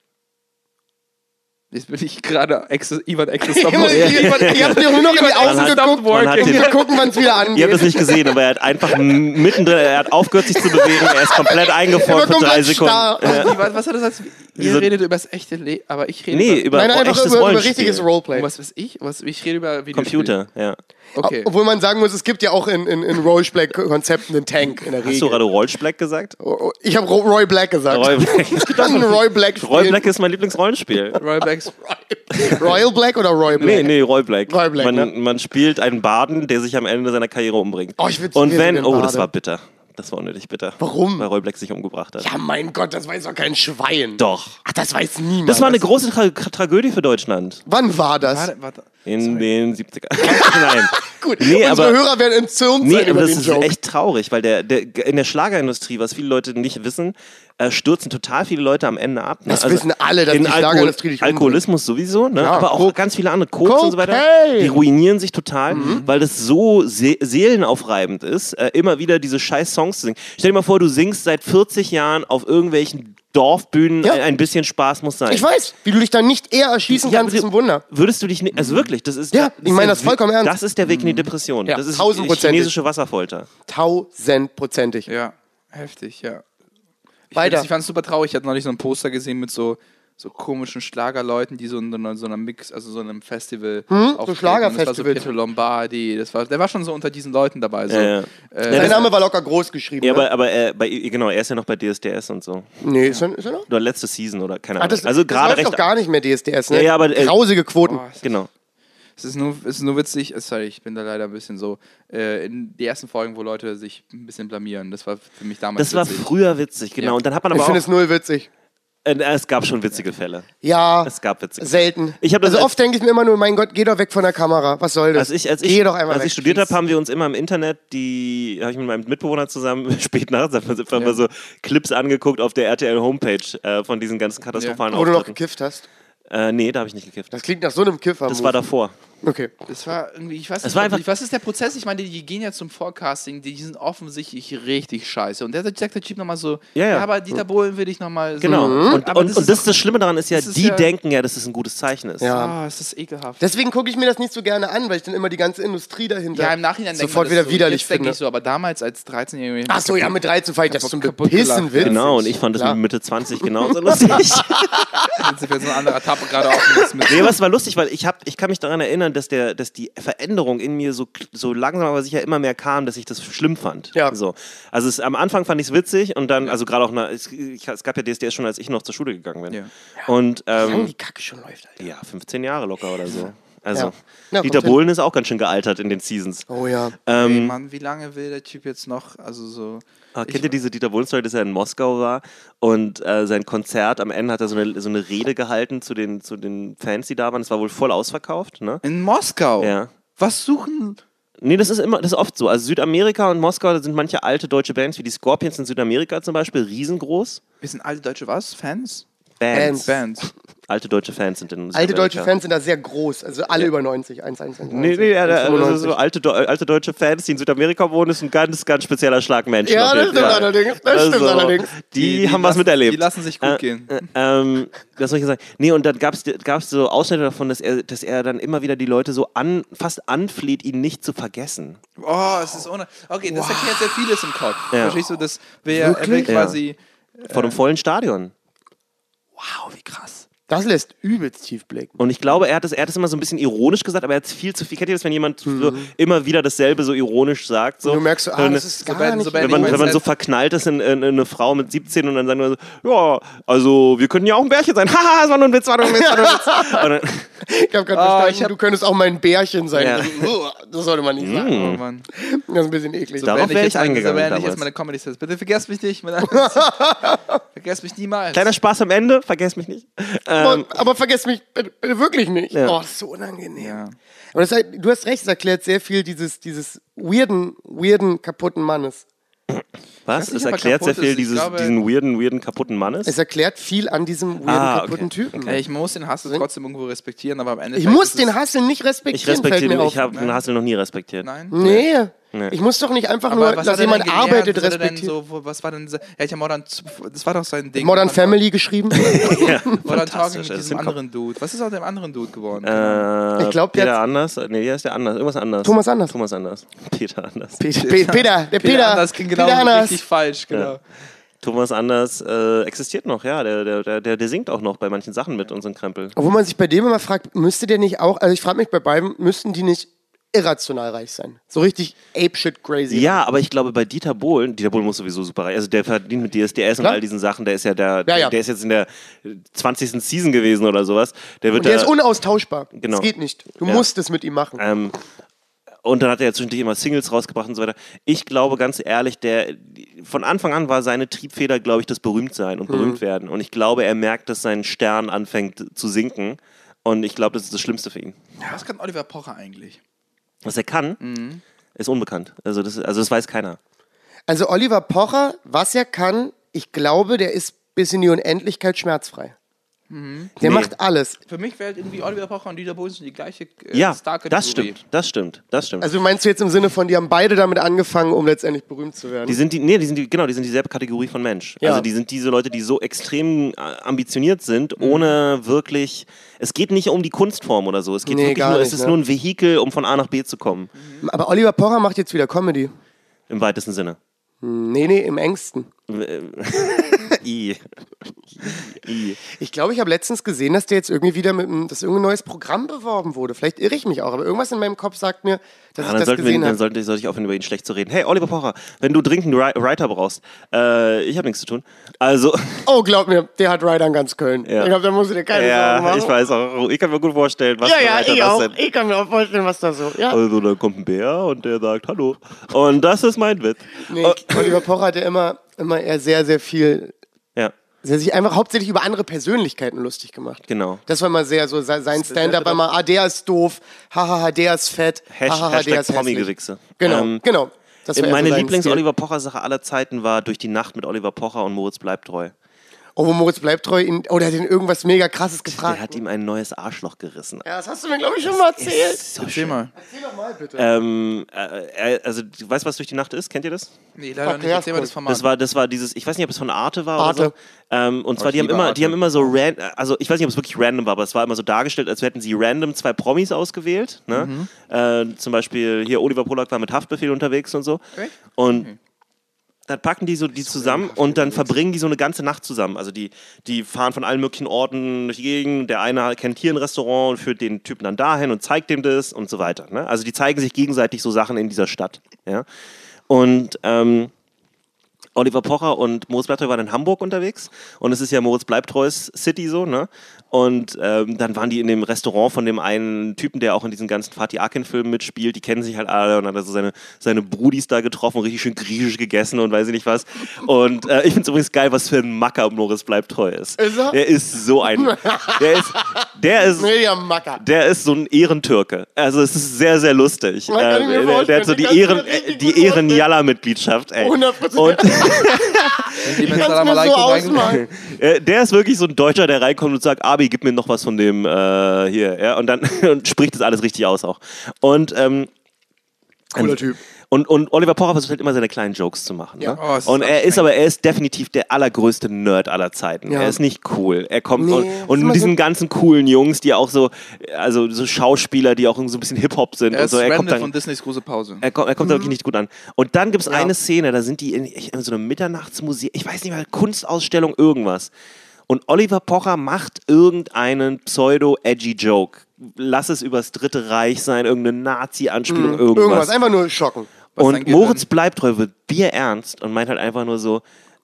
Jetzt bin ich gerade Ivan Ihr habt mir auch nur noch in die Augen hat- geguckt. man hat Und den- wir gucken, wann es wieder angeht. Ihr habt es nicht gesehen, aber er hat einfach mittendrin, er hat aufgehört sich zu bewegen, er ist komplett eingefroren Er war für 3 komplett Sekunden. starr. Was hat er gesagt? Ihr So- redet über das echte Leben, aber ich rede Nee, über Nein, einfach echtes über Rollenspiel. richtiges Roleplay. was weiß ich? Ich rede über Videospiele. Computer, ja. Okay. Obwohl man sagen muss, es gibt ja auch in Roleplay-Konzepten einen Tank in der Regel. Hast du gerade Rollsplack gesagt? Ich habe Roy Black gesagt. Roy Black. Es gibt auch einen Roy Black. Roy Black ist mein Lieblingsrollenspiel. Royal Blacks. Royal Black oder Roy Black? Nee, Roy Black. Roy Black, ne? Man spielt einen Baden, der sich am Ende seiner Karriere umbringt. Oh, ich würd so Und gerne wenn, den oh, das Bade. war bitter. Das war unnötig bitter. Warum? Weil Roy Black sich umgebracht hat. Ja, mein Gott, das weiß doch kein Schwein. Doch. Ach, das weiß niemand. Das war eine große Tragödie für Deutschland. Wann war das? Warte. In den 70er. Nein. Gut, Nee, unsere aber- Hörer werden entzürnt Nee, sein aber über das den ist Joke. echt traurig, weil in der Schlagerindustrie, was viele Leute nicht wissen, stürzen total viele Leute am Ende ab. Ne? Das wissen alle, dass in die Schlagerindustrie dich umbringt. Alkoholismus sowieso, ne? Ja, aber auch ganz viele andere Koks und so weiter. Cocaine. Die ruinieren sich total, weil das so seelenaufreibend ist, immer wieder diese scheiß Songs zu singen. Stell dir mal vor, du singst seit 40 Jahren auf irgendwelchen Dorfbühnen, Ja. ein bisschen Spaß muss sein. Ich weiß, wie du dich dann nicht eher erschießen kannst, ist ein Wunder. Würdest du dich nicht, also wirklich, das ist Ja, das ich meine ist das vollkommen ernst. Das ist der Weg in die Depression. Ja, das ist 1000%. chinesische Wasserfolter. 1000%. Ja, heftig, ja. Weiter. Ich fand es super traurig. Ich hatte neulich so ein Poster gesehen mit so komischen Schlagerleuten, die so in so einer Mix, also so einem Festival auftreten. Schlagerfestivals. Das war so Pietro Lombardi, der war schon so unter diesen Leuten dabei. So. Ja. Sein Name war locker groß geschrieben. Ja, ne? aber genau, er ist ja noch bei DSDS und so. Nee, ist er noch? Oder letzte Season oder keine Ah, Ahnung. das, also das gerade läuft recht. doch gar nicht mehr DSDS, ne? Ja, aber, grausige Quoten. Boah, Genau. Es ist nur witzig, sorry, ich bin da leider ein bisschen so, in die ersten Folgen, wo Leute sich ein bisschen blamieren, das war für mich damals Das war witzig. früher witzig, genau. Ja. Und dann hat man Ich aber finde auch. es null witzig. Es gab schon witzige Fälle. Ja, Es gab witzige Fälle. selten. Ich hab das also als- oft denke ich mir immer nur, mein Gott, geh doch weg von der Kamera. Was soll das? Geh doch einmal als weg. ich studiert habe, haben wir uns immer im Internet, habe ich mit meinem Mitbewohner zusammen, spät nachts, haben wir uns einfach mal so Clips angeguckt auf der RTL-Homepage von diesen ganzen katastrophalen Wo du noch Auftritten. gekifft hast. Nee, da habe ich nicht gekifft. Das klingt nach so einem Kiffer. Das war davor. Okay. Das war irgendwie, ich weiß Es war einfach- nicht, was ist der Prozess? Ich meine, die gehen ja zum Forecasting, die sind offensichtlich richtig scheiße. Und der sagt der Typ nochmal so, Ja. aber Dieter Bohlen will ich nochmal so. Genau. Und Aber das Schlimme daran ist ja, das ist die ja- denken ja, dass es ein gutes Zeichen ist. Ja. Es ist ekelhaft. Deswegen gucke ich mir das nicht so gerne an, weil ich dann immer die ganze Industrie dahinter Ja, im Nachhinein denkt sofort man wieder das so. widerlich Jetzt denke finde. ich so, aber damals als 13-Jähriger. Ach so, ja, mit 13 fand ich das zum kaputt Bepissen gelacht, witzig. Genau, und ich fand das Klar. mit Mitte 20 genauso lustig. Jetzt ist so ein anderer Tab gerade offen ist mit. Nee, aber es war lustig, weil ich kann mich daran erinnern, dass die Veränderung in mir so langsam aber sicher immer mehr kam, dass ich das schlimm fand. Ja. So. Also am Anfang fand ich es witzig und dann, also gerade auch, es gab ja DSDS schon, als ich noch zur Schule gegangen bin. Ja. Und Wie lange die Kacke schon läuft, Alter. ja, 15 Jahre locker oder so. Also, Ja. Ja, Dieter kommt hin. Bohlen ist auch ganz schön gealtert in den Seasons. Oh ja. Ey, Mann, wie lange will der Typ jetzt noch? Also so. Kennt ihr diese Dieter Bohlen-Story, dass er in Moskau war und sein Konzert am Ende hat er so eine Rede gehalten zu den Fans, die da waren. Es war wohl voll ausverkauft, ne? In Moskau? Ja. Was suchen. Nee, das ist oft so. Also Südamerika und Moskau, da sind manche alte deutsche Bands, wie die Scorpions in Südamerika zum Beispiel, riesengroß. Wir sind alte deutsche was? Fans? Bands. Alte Deutsche Fans sind in Südamerika. Alte deutsche Fans sind da sehr groß, also alle über 90, 1,1. Nee, also so alte deutsche Fans, die in Südamerika wohnen, ist ein ganz, ganz spezieller Schlag Menschen. Ja, auf jeden das stimmt Fall. allerdings. Das stimmt Also, allerdings. Die haben was miterlebt. Die lassen sich gut gehen. Was soll ich sagen? Nee, und dann gab's so Ausschnitte davon, dass er dann immer wieder die Leute so fast anfleht, ihn nicht zu vergessen. Oh, es ist ohne. Okay, das erklärt sehr vieles im Kopf. Ja. Verstehst du, dass er will quasi. Vor einem vollen Stadion. Wow, wie krass. Das lässt übelst tief blicken. Und ich glaube, er hat das immer so ein bisschen ironisch gesagt, aber er hat viel zu viel. Kennt ihr das, wenn jemand so immer wieder dasselbe so ironisch sagt? So? Und du merkst so, das ist gar nicht... Wenn man so verknallt ist in eine Frau mit 17 und dann sagen wir so, ja, also wir könnten ja auch ein Bärchen sein. Haha, es war nur ein Witz, war nur ein Witz, war nur ein Witz. Und dann, Ich habe gerade verstanden, du könntest auch mein Bärchen sein. Ja. Das sollte man nicht sagen. Oh Mann. Das ist ein bisschen eklig. Darauf wäre ich eingegangen So beende ich jetzt damals. meine Comedy-Sets. Bitte vergesst mich nicht. Vergesst mich niemals. kleiner Spaß am Ende, vergesst mich nicht. Aber vergesst mich bitte wirklich nicht. Ja. Oh, das ist so unangenehm. Ja. Aber du hast recht, es erklärt sehr viel dieses weirden, kaputten Mannes. Was? nicht, Es ob er erklärt sehr kaputt viel ist. Ich glaube- diesen weirden, kaputten Mannes. Es erklärt viel an diesem weirden, Okay. kaputten Typen. Ey, ich muss den Hassel trotzdem irgendwo respektieren, aber am Ende. Ich muss den Hassel nicht respektieren, fällt mir auf. Ich habe den Hassel noch nie respektiert. Nein? Nee. Ich muss doch nicht einfach nur, dass jemand arbeitet, respektieren. Was war denn. Er hat ja das war doch sein Ding. Modern Family geschrieben. Modern Talking Fantastisch, mit das diesem ist anderen Dude. Was ist aus dem anderen Dude geworden? Ich glaub, der Peter hat- Anders. Nee, der ist der Anders. Irgendwas anders. Thomas Anders. Thomas Anders. Peter Anders. Peter. Anders klingt genau Peter Anders. richtig falsch, genau. Thomas Anders existiert noch, ja. Der singt auch noch bei manchen Sachen mit unseren Krempel. Obwohl man sich bei dem immer fragt, müsste der nicht auch, also ich frage mich bei beiden, müssten die nicht irrational reich sein? So richtig apeshit crazy. Ja, aber ich glaube, bei Dieter Bohlen muss sowieso super reich. Also der verdient mit DSDS und Klar. all diesen Sachen, der ist ja Ja. der ist jetzt in der 20. Season gewesen oder sowas. Der wird Und der da, ist unaustauschbar. Genau. Das geht nicht. Du Ja. musst es mit ihm machen. und dann hat er ja zwischendurch immer Singles rausgebracht und so weiter. Ich glaube, ganz ehrlich, von Anfang an war seine Triebfeder, glaube ich, das Berühmtsein und berühmt werden. Und ich glaube, er merkt, dass sein Stern anfängt zu sinken. Und ich glaube, das ist das Schlimmste für ihn. Was kann Oliver Pocher eigentlich? Was er kann, ist unbekannt. Also das weiß keiner. Also Oliver Pocher, was er kann, ich glaube, der ist bis in die Unendlichkeit schmerzfrei. Der macht alles. Für mich wäre irgendwie Oliver Pocher und Dieter Bohlen sind die gleiche Ja, Star-Kategorie. das stimmt. Also meinst du jetzt im Sinne von, die haben beide damit angefangen, um letztendlich berühmt zu werden? Die sind dieselbe Kategorie von Mensch. Ja. Also die sind diese Leute, die so extrem ambitioniert sind, ohne wirklich. Es geht nicht um die Kunstform oder so. Es geht Nee, wirklich gar nur, nicht, es ist ne? nur ein Vehikel, um von A nach B zu kommen. Aber Oliver Pocher macht jetzt wieder Comedy. Im weitesten Sinne. Nee, im engsten. I. Ich glaube, ich habe letztens gesehen, dass der jetzt irgendwie wieder dass irgendein neues Programm beworben wurde. Vielleicht irre ich mich auch, aber irgendwas in meinem Kopf sagt mir, dass ich das gesehen Dann habe. sollte ich aufhören, über ihn schlecht zu reden. Hey, Oliver Pocher, wenn du dringend einen Writer brauchst, ich habe nichts zu tun. Also, Oh, glaub mir, der hat Rider in ganz Köln. Ja. Ich glaube, da musst du dir keine Sorgen ja, machen. ich weiß auch. Ich kann mir gut vorstellen, was Ja, für ja, Writer ich das auch. sind. Ich kann mir auch vorstellen, was da so. Ja. Also, da kommt ein Bär und der sagt Hallo. Und das ist mein Witz. Nee, Oliver Pocher hat ja immer eher sehr, sehr viel. Ja, Er hat sich einfach hauptsächlich über andere Persönlichkeiten lustig gemacht. genau. Das war mal sehr so sein Stand-up, war mal, der ist doof, hahaha, der ist fett, hahaha, der Hashtag ist hässlich. Promi-Gewichse. Genau. Das war eher Meine so sein Lieblings Stil. Oliver Pocher-Sache aller Zeiten war Durch die Nacht mit Oliver Pocher und Moritz bleibt treu. wo Moritz Bleibtreu der hat ihn irgendwas mega krasses gefragt. Der hat ihm ein neues Arschloch gerissen. Ja, das hast du mir, glaube ich, schon mal erzählt. So Erzähl schön. mal. Erzähl doch mal, bitte. Also, du weißt, was durch die Nacht ist? Kennt ihr das? Nee, leider nicht. Erzähl mal das Format. Das war dieses, ich weiß nicht, ob es von Arte war Arte. oder so. Und zwar, ich liebe Arte. die haben immer so also ich weiß nicht, ob es wirklich random war, aber es war immer so dargestellt, als hätten sie random 2 Promis ausgewählt. Ne? Zum Beispiel hier Oliver Polak war mit Haftbefehl unterwegs und so. Echt? Und dann packen die zusammen und dann verbringen die so eine ganze Nacht zusammen. Also die fahren von allen möglichen Orten durch die Gegend. Der eine kennt hier ein Restaurant und führt den Typen dann dahin und zeigt dem das und so weiter. Ne? Also die zeigen sich gegenseitig so Sachen in dieser Stadt. Ja? Und Oliver Pocher und Moritz Bleibtreu waren in Hamburg unterwegs und es ist ja Moritz Bleibtreus City so, ne? Und dann waren die in dem Restaurant von dem einen Typen, der auch in diesen ganzen Fatih Akin-Filmen mitspielt. Die kennen sich halt alle und hat also seine Brudis da getroffen, richtig schön griechisch gegessen und weiß ich nicht was. Und ich finde es übrigens geil, was für ein Macker Moritz Bleibtreu ist. Ist er? Der ist so ein... Der ist Mega Macker. der ist so ein Ehrentürke. Also es ist sehr, sehr lustig. Man kann ich mir vorstellen, Der hat so den kannst du mir richtig gut Ehren-Jalla-Mitgliedschaft. 100%. Und Die mit Kannst Salam du mir so Aleikum ausmalen. der ist wirklich so ein Deutscher, der reinkommt und sagt, Abi, gib mir noch was von dem hier. Ja? Und dann und spricht das alles richtig aus auch. Und Cooler Typ. Und Oliver Pocher versucht halt immer seine kleinen Jokes zu machen. Ja. Ne? Oh, es ist und er anstrengend. ist definitiv der allergrößte Nerd aller Zeiten. Ja. Er ist nicht cool. Er kommt Nee, und ist mit immer diesen so- ganzen coolen Jungs, die auch so Schauspieler, die auch so ein bisschen Hip-Hop sind Er und ist so. Er kommt Randall dann von Disneys große Pause. Er kommt da wirklich nicht gut an. Und dann gibt es Ja. eine Szene, da sind die in so einem Mitternachtsmuseum, ich weiß nicht mehr, Kunstausstellung, irgendwas. Und Oliver Pocher macht irgendeinen pseudo-edgy Joke. Lass es übers Dritte Reich sein, irgendeine Nazi-Anspielung, Irgendwas, einfach nur schocken. Was Und dann geht Moritz Bleibtreu wird bierernst und meint halt einfach nur so,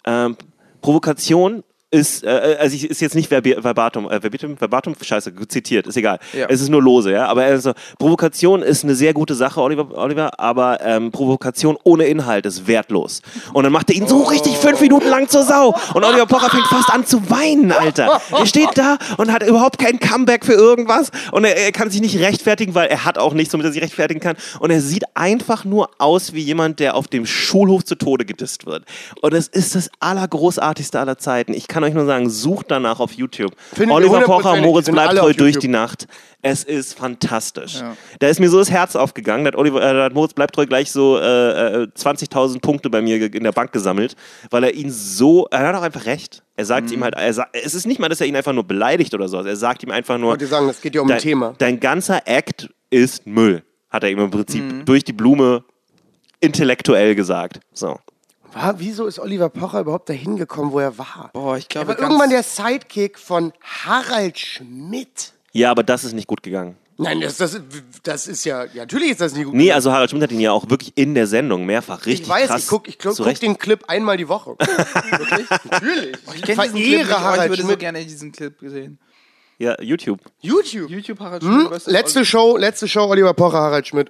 Provokation ist, ist jetzt nicht verbatim, scheiße, zitiert, ist egal. Ja. Es ist nur lose, ja. Aber also, Provokation ist eine sehr gute Sache, Oliver, aber Provokation ohne Inhalt ist wertlos. Und dann macht er ihn so richtig 5 Minuten lang zur Sau. Und Oliver Pocher fängt fast an zu weinen, Alter. Er steht da und hat überhaupt kein Comeback für irgendwas. Und er kann sich nicht rechtfertigen, weil er hat auch nichts, womit er sich rechtfertigen kann. Und er sieht einfach nur aus wie jemand, der auf dem Schulhof zu Tode gedisst wird. Und es ist das allergroßartigste aller Zeiten. Ich kann euch nur sagen, sucht danach auf YouTube. Finden wir Oliver Pocher, 100%, Moritz sind alle Bleibtreu auf durch YouTube. die Nacht. Es ist fantastisch. Ja. Da ist mir so das Herz aufgegangen. Da hat Moritz Bleibtreu gleich so 20.000 Punkte bei mir in der Bank gesammelt, weil er hat auch einfach recht. Er sagt ihm halt, es ist nicht mal, dass er ihn einfach nur beleidigt oder so. Er sagt ihm einfach nur, Ich wollte sagen, das geht ja um ein Thema. dein ganzer Act ist Müll, hat er ihm im Prinzip durch die Blume intellektuell gesagt. So. Wieso ist Oliver Pocher überhaupt dahin gekommen, wo er war? Boah, ich Er glaube, war irgendwann der Sidekick von Harald Schmidt. Ja, aber das ist nicht gut gegangen. Nein, das ist ja, natürlich ist das nicht gut. Nee, also Harald Schmidt hat ihn ja auch wirklich in der Sendung mehrfach richtig Ich weiß, krass ich guck zurecht. den Clip einmal die Woche. Wirklich? Natürlich. ich kenne diesen Clip nicht, aber ich Harald würde so Schmidt. gerne diesen Clip gesehen. Ja, YouTube. YouTube. YouTube Harald Schmidt. was ist Letzte Show, Oliver Pocher, Harald Schmidt.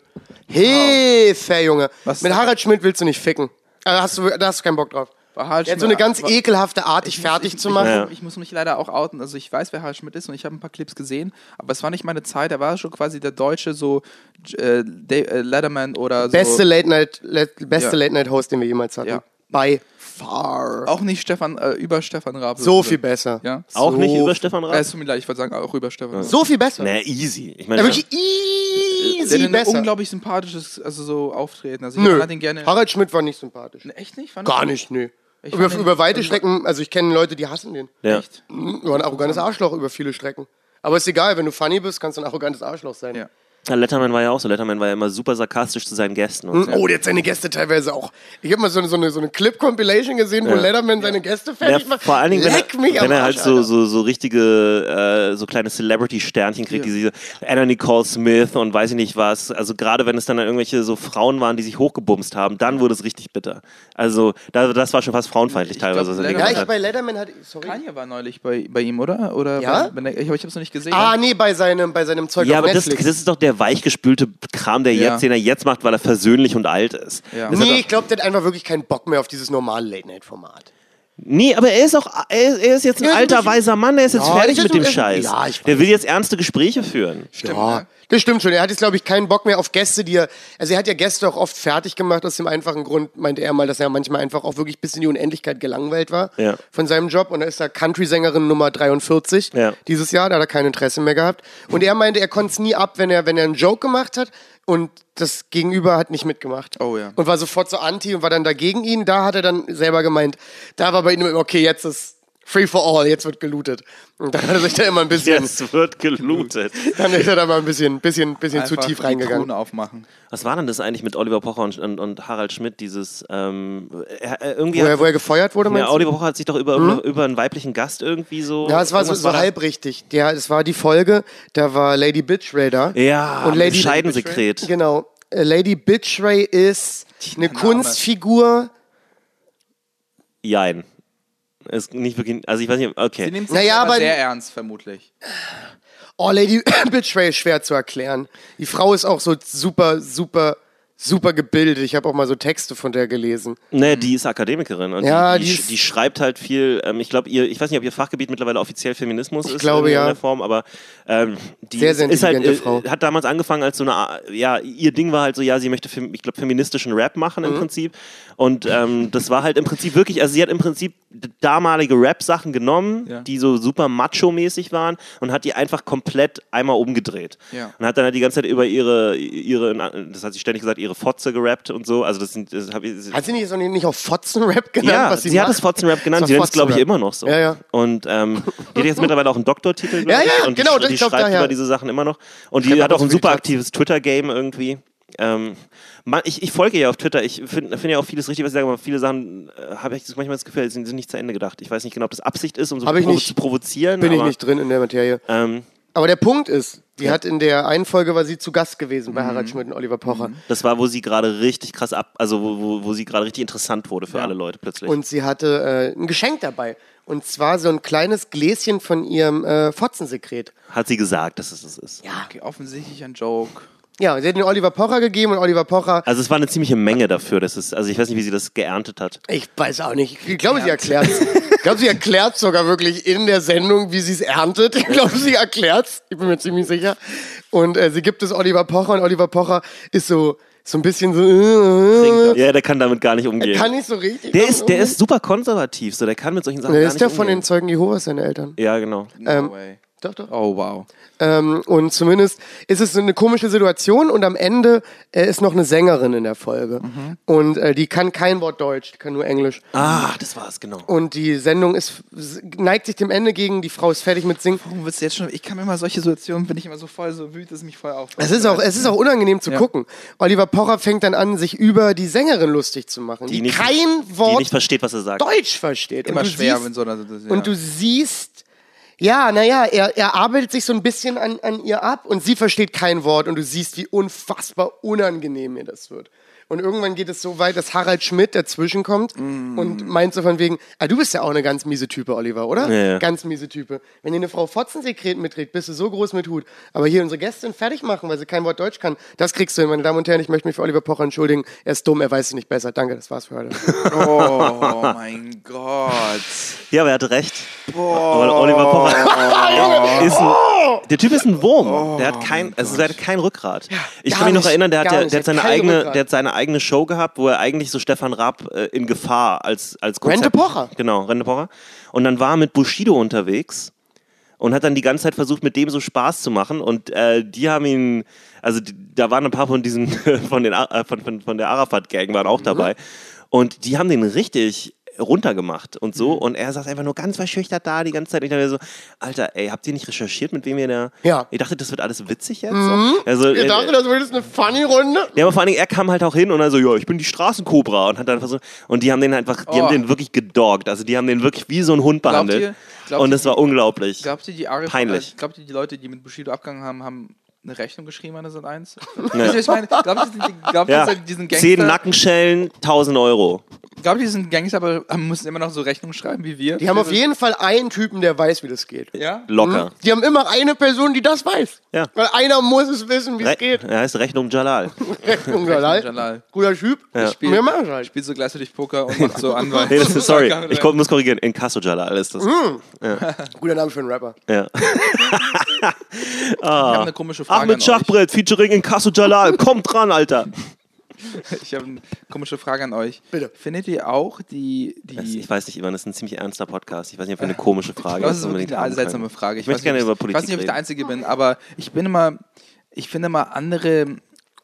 Hilfe, Junge. Was- Mit Harald Schmidt willst du nicht ficken. Da hast du keinen Bock drauf. Bei Harald Er hat so eine Schmidt- ganz war- ekelhafte Art, dich fertig zu machen. Ja. Ich muss mich leider auch outen. Also ich weiß, wer Harald Schmidt ist und ich habe ein paar Clips gesehen, aber es war nicht meine Zeit. Er war schon quasi der deutsche so Letterman oder so. Beste Ja. Late-Night-Host, den wir jemals hatten. Ja. By far. Auch nicht über Stefan Raab. So viel besser. Ja. Auch So nicht über Stefan Raab? Es tut mir leid, ich wollte sagen, auch über Stefan Raab. So viel besser. Naja, easy. Ich Ja, meine, wirklich Der easy hat ein besser. unglaublich sympathisches, also so Auftreten. Also ich Nö, fand ihn gerne. Harald Schmidt war nicht sympathisch. Echt nicht? Fand Gar ich- nicht, nö. Ich Über, fand ihn- über weite Strecken, also ich kenne Leute, die hassen den. ja. Echt? War ein arrogantes Arschloch über viele Strecken. Aber ist egal, wenn du funny bist, kannst du ein arrogantes Arschloch sein. Ja. Ja, Letterman war ja auch so. Letterman war ja immer super sarkastisch zu seinen Gästen. Und Oh, jetzt seine Gäste teilweise auch. Ich habe mal so eine Clip-Compilation gesehen, wo Letterman seine Gäste ja, fertig macht. vor allen Dingen, Leck mich am wenn er Arsch, halt Alter. so richtige, so kleine Celebrity-Sternchen kriegt, diese Anna Nicole Smith und weiß ich nicht was. Also gerade wenn es dann irgendwelche so Frauen waren, die sich hochgebumst haben, dann wurde es richtig bitter. Also das war schon fast frauenfeindlich teilweise. was er Letterman- gemacht Ja, ich hat. bei Letterman hatte. Sorry. Kanye war neulich bei ihm, oder? Ja? Ich habe es noch nicht gesehen. Ah, nee, bei seinem Zeug Ja, auf aber das Netflix. ist doch der weichgespülte Kram, Ja. den er jetzt macht, weil er versöhnlich und alt ist. Ja. Das hat Nee, doch- ich glaube, der hat einfach wirklich keinen Bock mehr auf dieses normale Late-Night-Format. Nee, aber er ist jetzt ein Ja, alter, ein bisschen- weiser Mann, der ist jetzt Ja, fertig ist mit jetzt- dem Scheiß. ja, ich Der will jetzt ernste Gespräche führen. Stimmt, Ja, ne? das stimmt schon. Er hat jetzt, glaube ich, keinen Bock mehr auf Gäste, also er hat ja Gäste auch oft fertig gemacht, aus dem einfachen Grund, meinte er mal, dass er manchmal einfach auch wirklich bis in die Unendlichkeit gelangweilt war Ja. von seinem Job. Und da ist er Country-Sängerin Nummer 43 Ja. dieses Jahr, da hat er kein Interesse mehr gehabt. Und er meinte, er konnte es nie ab, wenn er einen Joke gemacht hat und das Gegenüber hat nicht mitgemacht. Oh ja. Und war sofort so anti und war dann dagegen ihn. Da hat er dann selber gemeint, da war bei ihm, okay, jetzt ist free for all, jetzt wird gelootet. Und dann hat er sich da immer ein bisschen, Jetzt wird gelootet. dann ist er da mal ein bisschen zu Einfach tief die reingegangen. Truhen aufmachen. Was war denn das eigentlich mit Oliver Pocher und Harald Schmidt, dieses, irgendwie Wo er gefeuert wurde, meinst ja, du? Oliver Pocher hat sich doch über einen weiblichen Gast irgendwie so... Ja, es war so irgendwas da- halbrichtig. Ja, es war die Folge, da war Lady Bitchray da. Ja, und Lady Scheidensekret. Genau. Lady Bitchray ist eine Name. Kunstfigur. Jein. Ist nicht wirklich, also ich weiß nicht, okay. Sie nimmt sich Naja, aber aber- sehr ernst, vermutlich. Oh, Lady Bitchray ist schwer zu erklären. Die Frau ist auch so super gebildet. Ich habe auch mal so Texte von der gelesen. Ne, die ist Akademikerin und Ja, die die ist- schreibt halt viel. Ich glaube, ich weiß nicht, ob ihr Fachgebiet mittlerweile offiziell Feminismus ist glaube, in ja. der Form, aber die Sehr, sehr ist halt, intelligente Frau. hat damals angefangen als so eine, ja, ihr Ding war halt so, ja, sie möchte, ich glaube, feministischen Rap machen Mhm. im Prinzip und das war halt im Prinzip wirklich, also sie hat im Prinzip damalige Rap-Sachen genommen, Ja. die so super macho-mäßig waren und hat die einfach komplett einmal umgedreht Ja. und hat dann halt die ganze Zeit über ihre, das hat sie ständig gesagt, ihre Fotze gerappt und so, also das hab ich, Hat sie nicht auch Fotzenrap genannt, ja, was sie hat macht? es Fotzenrap genannt, Das sie war nennt es, glaube ich, Fotzenrap. immer noch so. Ja, ja. Und die hat jetzt mittlerweile auch einen Doktortitel, glaube Ja, ich, ja, und genau, die ich glaub, schreibt daher. über diese Sachen immer noch. Und die Schreibt hat auch auch ein so super viel aktives Twitter-Game irgendwie. Ich folge ihr auf Twitter, ich finde ja auch vieles richtig, was sie sagen, aber viele Sachen habe ich manchmal das Gefühl, sie sind nicht zu Ende gedacht. Ich weiß nicht genau, ob das Absicht ist, um so Hab ich nicht. zu provozieren. Bin ich aber, nicht drin in der Materie. Aber der Punkt ist, die hat in der einen Folge war sie zu Gast gewesen bei Harald Schmidt und Oliver Pocher. Das war, wo sie gerade richtig krass wo sie gerade richtig interessant wurde für alle Leute plötzlich. Und sie hatte ein Geschenk dabei. Und zwar so ein kleines Gläschen von ihrem Fotzensekret. Hat sie gesagt, dass es das ist. Ja. Okay, offensichtlich ein Joke. Ja, sie hat den Oliver Pocher gegeben und Oliver Pocher, Also es war eine ziemliche Menge dafür. Also ich weiß nicht, wie sie das geerntet hat. ich weiß auch nicht, ich glaube, sie erklärt Ich glaube, sie erklärt sogar wirklich in der Sendung, wie sie es erntet. Ich glaube, sie erklärt's. Ich bin mir ziemlich sicher. Und sie gibt es Oliver Pocher und Oliver Pocher ist so ein bisschen so, Ja, der kann damit gar nicht umgehen. kann nicht so richtig. Der ist super konservativ, so der kann mit solchen Sachen Der gar ist nicht ja von umgehen. den Zeugen Jehovas, seine Eltern. Ja, genau. No way. Doch, doch. Oh, wow. Und zumindest ist es so eine komische Situation und am Ende ist noch eine Sängerin in der Folge. Und die kann kein Wort Deutsch, die kann nur Englisch. Das war's, genau. Und die Sendung neigt sich dem Ende gegen, die Frau ist fertig mit Singen. Warum willst du jetzt schon? Ich kann mir immer solche Situationen, bin ich immer so voll so wütend, dass es mich voll auf. Es ist auch unangenehm zu gucken. Oliver Pocher fängt dann an, sich über die Sängerin lustig zu machen, die nicht- kein Die Wort nicht versteht, was er sagt. Deutsch versteht. Immer Und du schwer siehst, in so einer Situation. Und du siehst, er arbeitet sich so ein bisschen an ihr ab und sie versteht kein Wort und du siehst, wie unfassbar unangenehm ihr das wird. Und irgendwann geht es so weit, dass Harald Schmidt dazwischen kommt und meint so von wegen, du bist ja auch eine ganz miese Type, Oliver, oder? Ja. Ganz miese Type. Wenn dir eine Frau Fotzensekret mitträgt, bist du so groß mit Hut. Aber hier unsere Gästin fertig machen, weil sie kein Wort Deutsch kann, das kriegst du hin. Meine Damen und Herren, ich möchte mich für Oliver Pocher entschuldigen. Er ist dumm, er weiß es nicht besser. Danke, das war's für heute. Oh mein Gott. Ja, aber er hatte recht. Aber Oliver Pocher der Typ ist ein Wurm. Der hat kein Rückgrat. Ich kann mich noch erinnern, der hat seine eigene Show gehabt, wo er eigentlich so Stefan Raab in Gefahr als Konzept. Rente Pocher. Genau, Rente Pocher. Und dann war er mit Bushido unterwegs und hat dann die ganze Zeit versucht, mit dem so Spaß zu machen. Und die haben ihn, da waren ein paar von diesen, von der Arafat-Gang waren auch dabei. Und die haben den richtig runtergemacht und so. Und er saß einfach nur ganz verschüchtert da die ganze Zeit. Ich dachte mir so, Alter, ey, habt ihr nicht recherchiert, mit wem ihr da... Ja. Ich dachte, das wird alles witzig jetzt. So. Also, Ich dachte, das wird jetzt eine Funny-Runde. ja, aber vor allen Dingen, er kam halt auch hin und also, ja, ich bin die Straßenkobra und hat dann versucht, und die haben den einfach, die haben den wirklich gedoggt. Also die haben den wirklich wie so ein Hund behandelt. Glaubt Und ihr, das war unglaublich. Glaubt ihr, Peinlich. Glaubt ihr, die Leute, die mit Bushido abgegangen haben eine Rechnung geschrieben an der Sat.1? Nee. Ich meine, glaubt ihr, Ja. diesen 10 Nackenschellen, 1.000 Euro. Glaubt ihr, die sind Gangster, aber müssen immer noch so Rechnungen schreiben wie wir? Die haben auf jeden Fall einen Typen, der weiß, wie das geht. Ja? Locker. Die haben immer eine Person, die das weiß. Ja. Weil einer muss es wissen, wie es geht. Er heißt Rechnung Jalal. Rechnung Jalal. Jalal. Guter Typ. Ja. Wir machen halt. Spielt so gleichzlich Poker und macht so Anwalt. Nee, das ist, sorry, muss korrigieren. Inkasso Jalal ist das. Guter Name für einen Rapper. Ja. Ich habe eine komische Frage Ahmed an euch. Schachbrett, featuring Inkasso Jalal. Kommt dran, Alter. Ich habe eine komische Frage an euch. Bitte. Findet ihr auch die Ich weiß nicht, Ivan, das ist ein ziemlich ernster Podcast. Ich weiß nicht, ob wir eine komische Frage Das ist unbedingt wirklich eine haben seltsame können. Frage. Ich möchte gerne über Ich Politik weiß nicht, ob ich der reden. Einzige bin, aber ich finde immer andere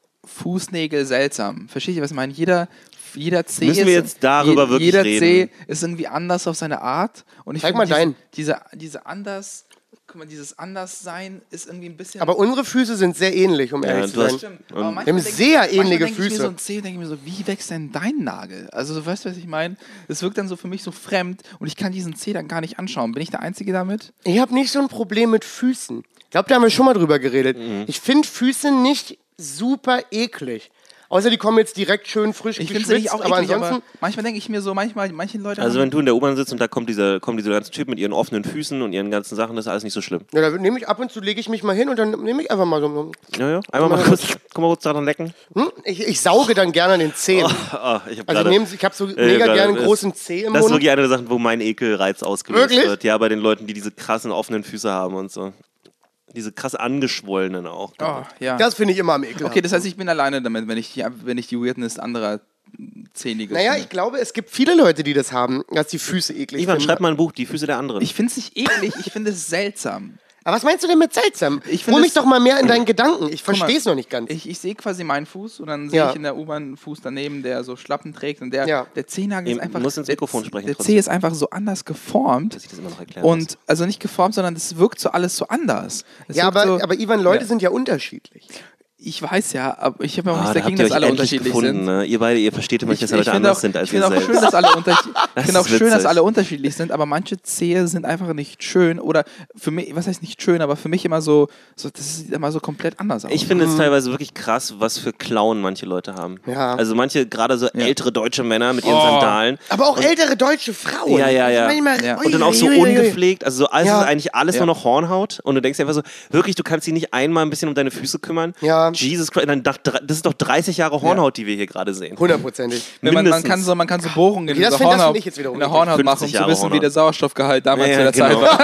Fußnägel seltsam. Versteht ihr, was ich meine? Jeder Zeh Müssen wir jetzt darüber wirklich jeder reden? Zeh ist irgendwie anders auf seine Art. Und ich Zeig finde mal deinen. diese anders, guck mal, dieses Anderssein ist irgendwie ein bisschen. Aber unsere Füße sind sehr ähnlich, um ehrlich zu du sein. hast- Stimmt. Und- Aber manchmal Wir haben denk- sehr manchmal ähnliche denk ich mir Füße. so ein Zeh und denke mir so, wie wächst denn dein Nagel? Also, du weißt, was ich meine? Es wirkt dann so für mich so fremd und ich kann diesen Zeh dann gar nicht anschauen. Bin ich der Einzige damit? Ich habe nicht so ein Problem mit Füßen. Ich glaube, da haben wir schon mal drüber geredet. Ich finde Füße nicht super eklig. Außer die kommen jetzt direkt schön frisch Ich finde geschwitzt. sie nicht auch aber eklig, ansonsten, aber manchmal denke ich mir so, manche Leute Also haben, wenn du in der U-Bahn sitzt und da kommen diese ganzen Typen mit ihren offenen Füßen und ihren ganzen Sachen, das ist alles nicht so schlimm. ja, da nehme ich ab und zu, lege ich mich mal hin und dann nehme ich einfach mal so. Ja. Einmal mal kurz daran lecken. Ich sauge dann gerne an den Zehen. Ich habe Also gerade... ich habe so mega gerade- gerne einen großen Zeh im Das ist Mund. wirklich eine der Sachen, wo mein Ekelreiz ausgelöst Wirklich? wird. Ja, bei den Leuten, die diese krassen offenen Füße haben und so. Diese krass angeschwollenen auch. oh, ja. Das finde ich immer am ekelhaften. Okay, das heißt, ich bin alleine damit, wenn ich die Weirdness anderer Zähnige Naja, finde. ich glaube, es gibt viele Leute, die das haben, dass die Füße eklig Ivan, finden. schreib mal ein Buch, die Füße der anderen. Ich finde es nicht eklig, ich finde es seltsam. Aber was meinst du denn mit seltsam? Ich finde Hol mich es- doch mal mehr in deinen Gedanken. Ich Guck mal, verstehe es noch nicht ganz. Ich sehe quasi meinen Fuß und dann sehe Ja. ich in der U-Bahn einen Fuß daneben, der so Schlappen trägt und der Ja. Zehnagel ist Ihr einfach. müsst ins Mikrofon sprechen Der trotzdem. Zeh ist einfach so anders geformt. dass ich das immer noch erklären muss. Und also nicht geformt, sondern es wirkt so alles so anders. Es Ja, wirkt so, aber Ivan, Leute Ja. sind ja unterschiedlich. ich weiß ja, aber ich habe ja auch nichts da dagegen, habt ihr dass euch alle endlich unterschiedlich gefunden, sind. ne? Ihr beide, ihr versteht immer, dass Leute finde anders auch, sind als ich finde ihr auch selbst. schön, dass alle Das ich finde auch ist schön, dass witzig. alle unterschiedlich sind, aber manche Zehe sind einfach nicht schön oder für mich, was heißt nicht schön, aber für mich immer so das sieht immer so komplett anders aus. Ich finde es teilweise wirklich krass, was für Klauen manche Leute haben. Ja. Also manche, gerade so ältere deutsche Männer mit ihren Sandalen. Aber auch ältere deutsche Frauen. Ja. Manchmal, Ja. Und dann auch so ui, ui, ui. ungepflegt, also so alles Ja. ist eigentlich alles Ja. nur noch Hornhaut und du denkst dir einfach so, wirklich, du kannst dich nicht einmal ein bisschen um deine Füße kümmern? Ja. Jesus Christ, das ist doch 30 Jahre Hornhaut, die wir hier gerade sehen. 100%ig. man kann mindestens. so Bohrungen Okay, das in der finde Hornhaut, ich jetzt wiederum in der eklig. Hornhaut machen, um 50 zu Jahre wissen, wie Hornhaut. der Sauerstoffgehalt damals Ja, zu der genau. Zeit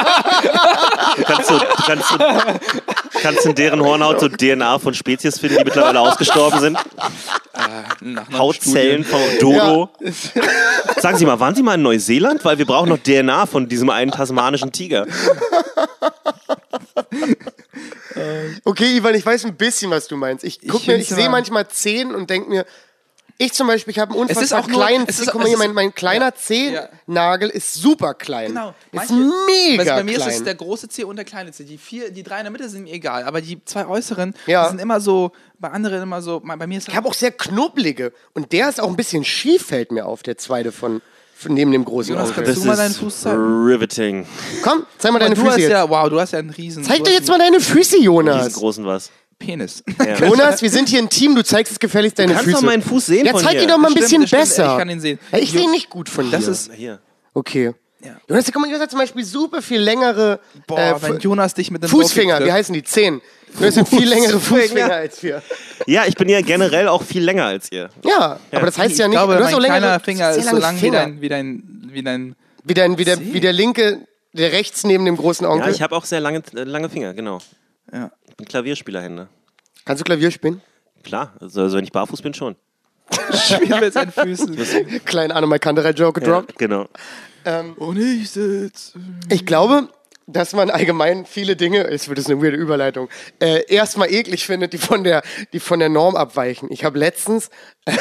war. Du kannst in deren Hornhaut so DNA von Spezies finden, die mittlerweile ausgestorben sind. Nach Hautzellen von Dodo. Sagen Sie mal, waren Sie mal in Neuseeland? Weil wir brauchen noch DNA von diesem einen tasmanischen Tiger. Okay, Ivan, ich weiß ein bisschen, was du meinst. Ich find's sehe immer- manchmal Zehen und denke mir, ich zum Beispiel, ich habe einen ist unfassbar auch nur- kleinen es Zeh. ist- Guck mal es hier, ist- mein kleiner Zehennagel ist super klein. Genau. Ist mega bei mir klein. ist es der große Zeh und der kleine Zeh. Die drei in der Mitte sind mir egal, aber die zwei äußeren Ja. die sind immer so, bei anderen immer so, bei mir ist Ich habe auch sehr knubbelige. Und der ist auch ein bisschen schief, fällt mir auf, der zweite von neben dem großen Jonas, Onkel. kannst du mal deinen Fuß zeigen? riveting. Komm, zeig mal deine du Füße hast jetzt. ja, wow, du hast ja einen riesen Zeig du doch hast jetzt mal deine Füße, Jonas. Riesengroßen was. Penis. Ja. Jonas, wir sind hier ein Team, du zeigst jetzt gefälligst deine kannst Füße. doch meinen Fuß sehen Ja, von zeig hier. ihn doch mal ein Das bisschen stimmt, besser. ich kann ihn sehen. Ja, ich sehe ihn nicht gut von Das hier. ist, Hier. Okay. Ja. Jonas, guck mal, Jonas hat zum Beispiel super viel längere wenn Jonas dich mit dem Fußfinger, Profi wie trifft. heißen die? 10. Jonas hat viel längere Fußfinger als wir. Ja, ich bin ja generell auch viel länger als ihr. Ja, aber das heißt ja Ich nicht, glaube, du hast auch mein längere, kleiner Finger sehr ist so lange lang Finger. wie dein Wie der linke, der rechts neben dem großen Ja, Onkel. ich habe auch sehr lange Finger, genau. ja. Ich bin Klavierspielerhände. Kannst du Klavier spielen? Klar, also wenn ich barfuß bin, schon. Spiel mit seinen Füßen. Kleinen Annemai Kanterei-Joke Ja, gedroppt. genau. Und ich sitze. Ich glaube, dass man allgemein viele Dinge, es wird eine weirde Überleitung, erstmal eklig findet, die von der Norm abweichen. Ich habe letztens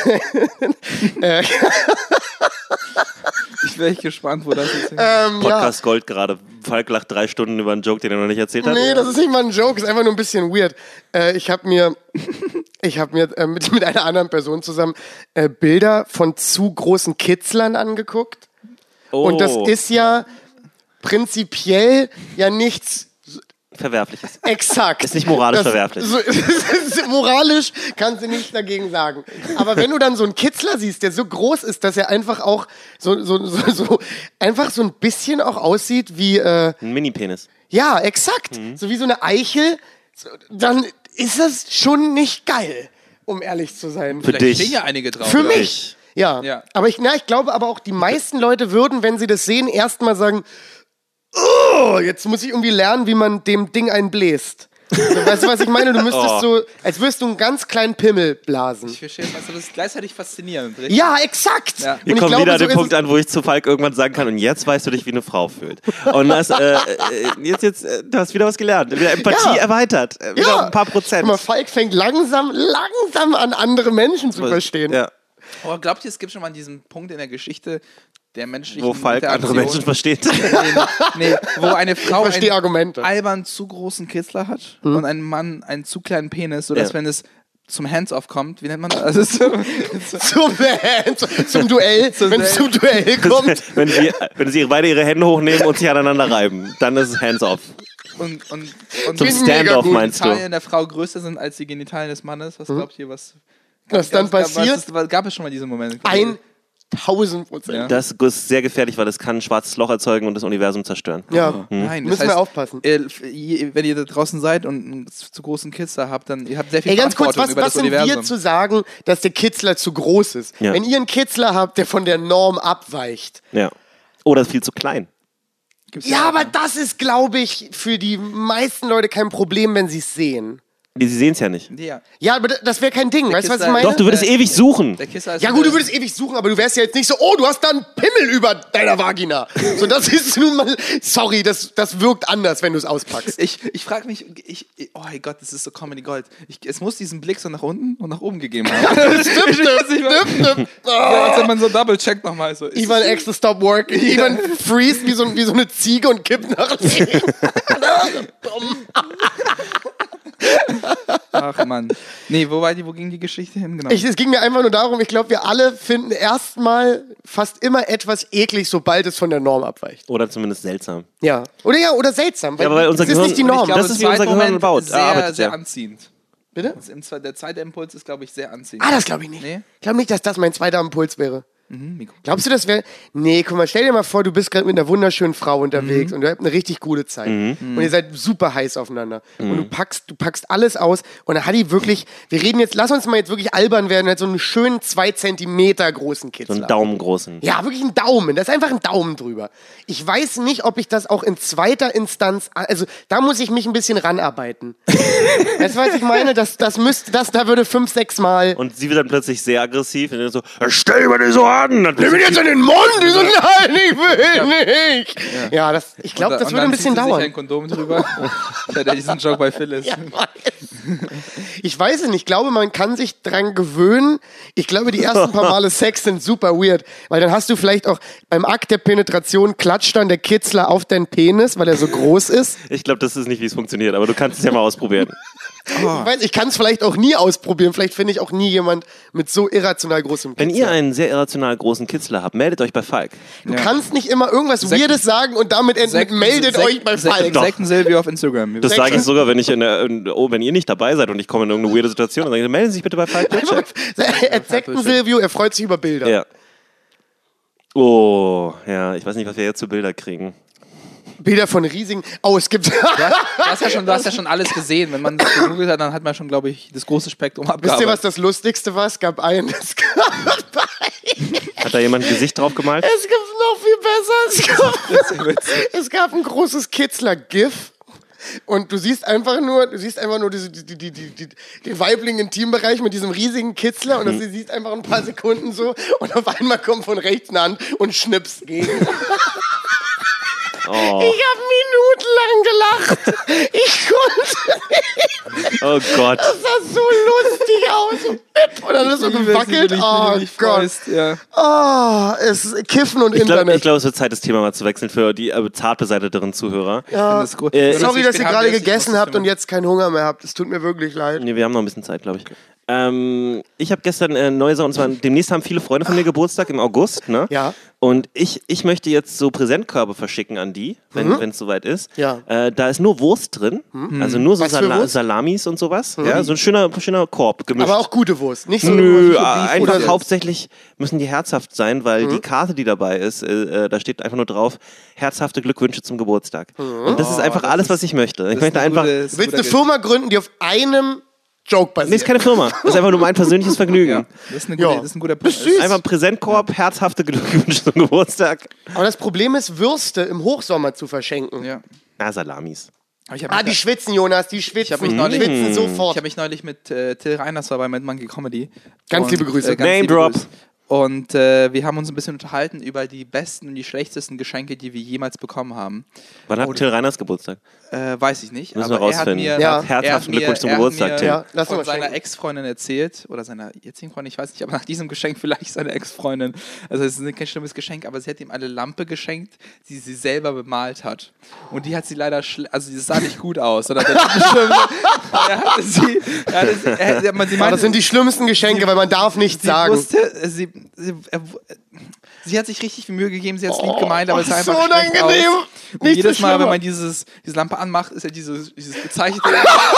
Ich wäre echt gespannt, wo das ist. Podcast Gold gerade. Falk lacht 3 Stunden über einen Joke, den er noch nicht erzählt hat. Nee, das ist nicht mal ein Joke, ist einfach nur ein bisschen weird. Ich habe mir mit einer anderen Person zusammen Bilder von zu großen Kitzlern angeguckt. Oh. Und das ist ja prinzipiell ja nichts Verwerfliches. Exakt. Ist nicht moralisch verwerflich. Moralisch kannst du nichts dagegen sagen. Aber wenn du dann so einen Kitzler siehst, der so groß ist, dass er einfach auch einfach so ein bisschen auch aussieht wie Ein Mini-Penis. ja, exakt. So wie so eine Eichel, dann ist das schon nicht geil, um ehrlich zu sein. Für Vielleicht dich. stehen ja einige drauf. Für oder? mich. Ja. Ja. Aber ich glaube aber auch, die meisten Leute würden, wenn sie das sehen, erstmal sagen, oh, jetzt muss ich irgendwie lernen, wie man dem Ding einen bläst. Also, weißt du, was ich meine? Du müsstest so, als würdest du einen ganz kleinen Pimmel blasen. Ich verstehe, also das ist gleichzeitig faszinierend. Richtig? Ja, exakt. Ja. Und Wir ich kommen glaube, wieder an so den ist Punkt es- an, wo ich zu Falk irgendwann sagen kann, und jetzt weißt du dich, wie eine Frau fühlt. Und das, du hast wieder was gelernt. Wieder Empathie Ja. erweitert. Wieder ein paar Prozent. Guck mal, Falk fängt langsam an, andere Menschen zu verstehen. Ja. Aber glaubt ihr, es gibt schon mal diesen Punkt in der Geschichte der menschlichen Wo Falk andere Interaktion? Menschen versteht. Nee, wo eine Frau verstehe einen Argumente. albern zu großen Kitzler hat und ein Mann einen zu kleinen Penis, sodass Ja. wenn es zum Hands-off kommt, wie nennt man das? Also Zum Duell, wenn es zum Duell kommt. wenn sie beide ihre Hände hochnehmen und sich aneinander reiben, dann ist es hands-off. und Zum Bin mega Stand-off gut. meinst du? Genitalien der Frau größer sind als die Genitalien des Mannes. Was glaubt ihr, was dann passiert? Gab es schon mal diese Momente? 1000%. Ja. Das ist sehr gefährlich, weil das kann ein schwarzes Loch erzeugen und das Universum zerstören. Ja, Nein, das müssen heißt, wir aufpassen. Wenn ihr da draußen seid und einen zu großen Kitzler habt, dann ihr habt sehr viel Ey, ganz kurz, Verantwortung über was das sind Universum. wir zu sagen, dass der Kitzler zu groß ist? Ja. Wenn ihr einen Kitzler habt, der von der Norm abweicht. Ja. Oder ist viel zu klein. Gibt's Ja, aber das ist, glaube ich, für die meisten Leute kein Problem, wenn sie es sehen. Sie sehen es ja nicht. Ja, Ja, aber das wäre kein Ding, weißt du, was ich Kitzler- meine? Doch, du würdest ewig suchen. der Kitzler ist Ja gut, du würdest ewig suchen, aber du wärst ja jetzt nicht so, oh, du hast da einen Pimmel über deiner Vagina. So, das ist nun mal, sorry, das wirkt anders, wenn du es auspackst. Ich frage mich, oh mein Gott, das ist so Comedy Gold. Es muss diesen Blick so nach unten und nach oben gegeben haben. Stimmt. Ja, als wenn man so double-checkt nochmal. So. Ivan extra stop work. Ivan freest wie so eine Ziege und kippt nach links. Ach Mann. Nee, wo ging die Geschichte hin? Genau. Es ging mir einfach nur darum, ich glaube, wir alle finden erstmal fast immer etwas eklig, sobald es von der Norm abweicht. Oder zumindest seltsam. Ja, oder seltsam. Ja, aber weil unser das ist Gehirn- nicht die Und Norm. ich glaube, das ist im wie unser zweiten Gehirn Moment baut. Sehr, Arbeitet sehr ja. anziehend. Bitte? Der zweite Impuls ist, glaube ich, sehr anziehend. Ah, das glaube ich nicht. Nee? Ich glaube nicht, dass das mein zweiter Impuls wäre. Mikro. Glaubst du, das wäre... Nee, guck mal, stell dir mal vor, du bist gerade mit einer wunderschönen Frau unterwegs und ihr habt eine richtig gute Zeit. Und ihr seid super heiß aufeinander. Und du packst alles aus und dann hat die wirklich... lass uns mal jetzt wirklich albern werden, so einen schönen 2 Zentimeter großen So Kitzler. einen Daumengroßen. Ja, wirklich ein Daumen. Da ist einfach ein Daumen drüber. Ich weiß nicht, ob ich das auch in zweiter Instanz, also da muss ich mich ein bisschen ranarbeiten. Weißt du, was ich meine? Da würde 5, 6 Mal. Und sie wird dann plötzlich sehr aggressiv und dann so, stell dir nicht so an! Dann Nimm ihn jetzt in den Mund! Die so, nein, ich will nicht! Ja, ich glaube, das würde ein bisschen Sich dauern. ein Kondom drüber. Ich hatte diesen Joke bei Phyllis. Ja, ich weiß es nicht. Ich glaube, man kann sich dran gewöhnen. Ich glaube, die ersten paar Male Sex sind super weird. Weil dann hast du vielleicht auch beim Akt der Penetration klatscht dann der Kitzler auf deinen Penis, weil er so groß ist. Ich glaube, das ist nicht, wie es funktioniert, aber du kannst es ja mal ausprobieren. Ich kann es vielleicht auch nie ausprobieren. Vielleicht finde ich auch nie jemand mit so irrational großem Wenn Kitzler. ihr einen sehr irrational großen Kitzler habt, meldet euch bei Falk. Du kannst nicht immer irgendwas Weirdes sagen und damit meldet euch bei Falk. Doch. Silvio auf Instagram. Das sage ich sogar, wenn ihr nicht dabei seid und ich komme in irgendeine weirde Situation, dann sage ich, melden Sie sich bitte bei Falk. Sekten Silvio, er freut sich über Bilder. Ja. Oh, ja, ich weiß nicht, was wir jetzt für Bilder kriegen. Bilder von riesigen... Oh, es gibt... Du hast ja schon alles gesehen. Wenn man das gegoogelt hat, dann hat man schon, glaube ich, das große Spektrum Wisst abgearbeitet. ihr, was das Lustigste war? Es gab einen... Hat da jemand ein Gesicht drauf gemalt? Es gibt noch viel besser. Es gab ein großes Kitzler-GIF. Und du siehst einfach nur den weiblichen Intimbereich mit diesem riesigen Kitzler und du siehst einfach ein paar Sekunden so und auf einmal kommt von rechts eine Hand und schnippst gegen. Oh, Ich habe minutenlang gelacht. Ich konnte nicht. oh Gott. Das sah so lustig aus. Und dann ist so gewackelt. Oh Gott. Ja. Oh, es Kiffen und Ich Internet. glaube, es wird Zeit, das Thema mal zu wechseln für die zart beseiteteren Zuhörer. Das ist gut. Sorry, dass ihr gerade Haben wir gegessen das habt und jetzt keinen Hunger mehr habt. Es tut mir wirklich leid. Nee, wir haben noch ein bisschen Zeit, glaube ich. Ich habe gestern neue Sachen, und zwar demnächst haben viele Freunde von mir Geburtstag im August, ne? Ja. Und ich möchte jetzt so Präsentkörbe verschicken an die, wenn es soweit ist. Ja. Da ist nur Wurst drin, also nur so Was für Wurst? Salamis und sowas. Ja, so ein schöner Korb gemischt. Aber auch gute Wurst, nicht so Nö, Beef einfach oder- hauptsächlich müssen die herzhaft sein, weil die Karte, die dabei ist, da steht einfach nur drauf, herzhafte Glückwünsche zum Geburtstag. Und das ist einfach alles, was ich möchte. Ich möchte einfach... Du willst eine Firma gründen, die auf einem Joke basiert. Nee, ist keine Firma. Das ist einfach nur mein persönliches Vergnügen. Ja, das ist ein guter Punkt. Süß. Einfach ein Präsentkorb, herzhafte Glückwünsche zum Geburtstag. Aber das Problem ist, Würste im Hochsommer zu verschenken. Ja. Na, Salamis. Aber ich hab Die schwitzen, Jonas, die schwitzen. hab mich neulich- schwitzen sofort. Ich habe mich neulich mit Till Reiners war bei Mad Monkey Comedy. Ganz liebe Grüße. Ganz Name liebe Drop. Grüße. Und wir haben uns ein bisschen unterhalten über die besten und die schlechtesten Geschenke, die wir jemals bekommen haben. Wann hat Till Reiners Geburtstag? Weiß ich nicht. Müssen wir aber er hat rausfinden. mir, Ja. Herzhaften Glückwunsch zum Geburtstag, Till. Ja, lass uns von mal seiner schenken. Ex-Freundin erzählt, oder seiner jetzigen Freundin, ich weiß nicht, aber nach diesem Geschenk vielleicht seine Ex-Freundin. Also es ist kein schlimmes Geschenk, aber sie hat ihm eine Lampe geschenkt, die sie selber bemalt hat. Und die hat sie leider, also die sah nicht gut aus. Oder Aber das sind die schlimmsten Geschenke, weil man darf nichts sagen. Sie hat sich richtig viel Mühe gegeben, sie hat es lieb gemeint, aber es sah einfach so schlecht unangenehm. aus. Und Nichts jedes ist Mal, wenn schlimmer. man diese Lampe anmacht, ist ja dieses gezeichnete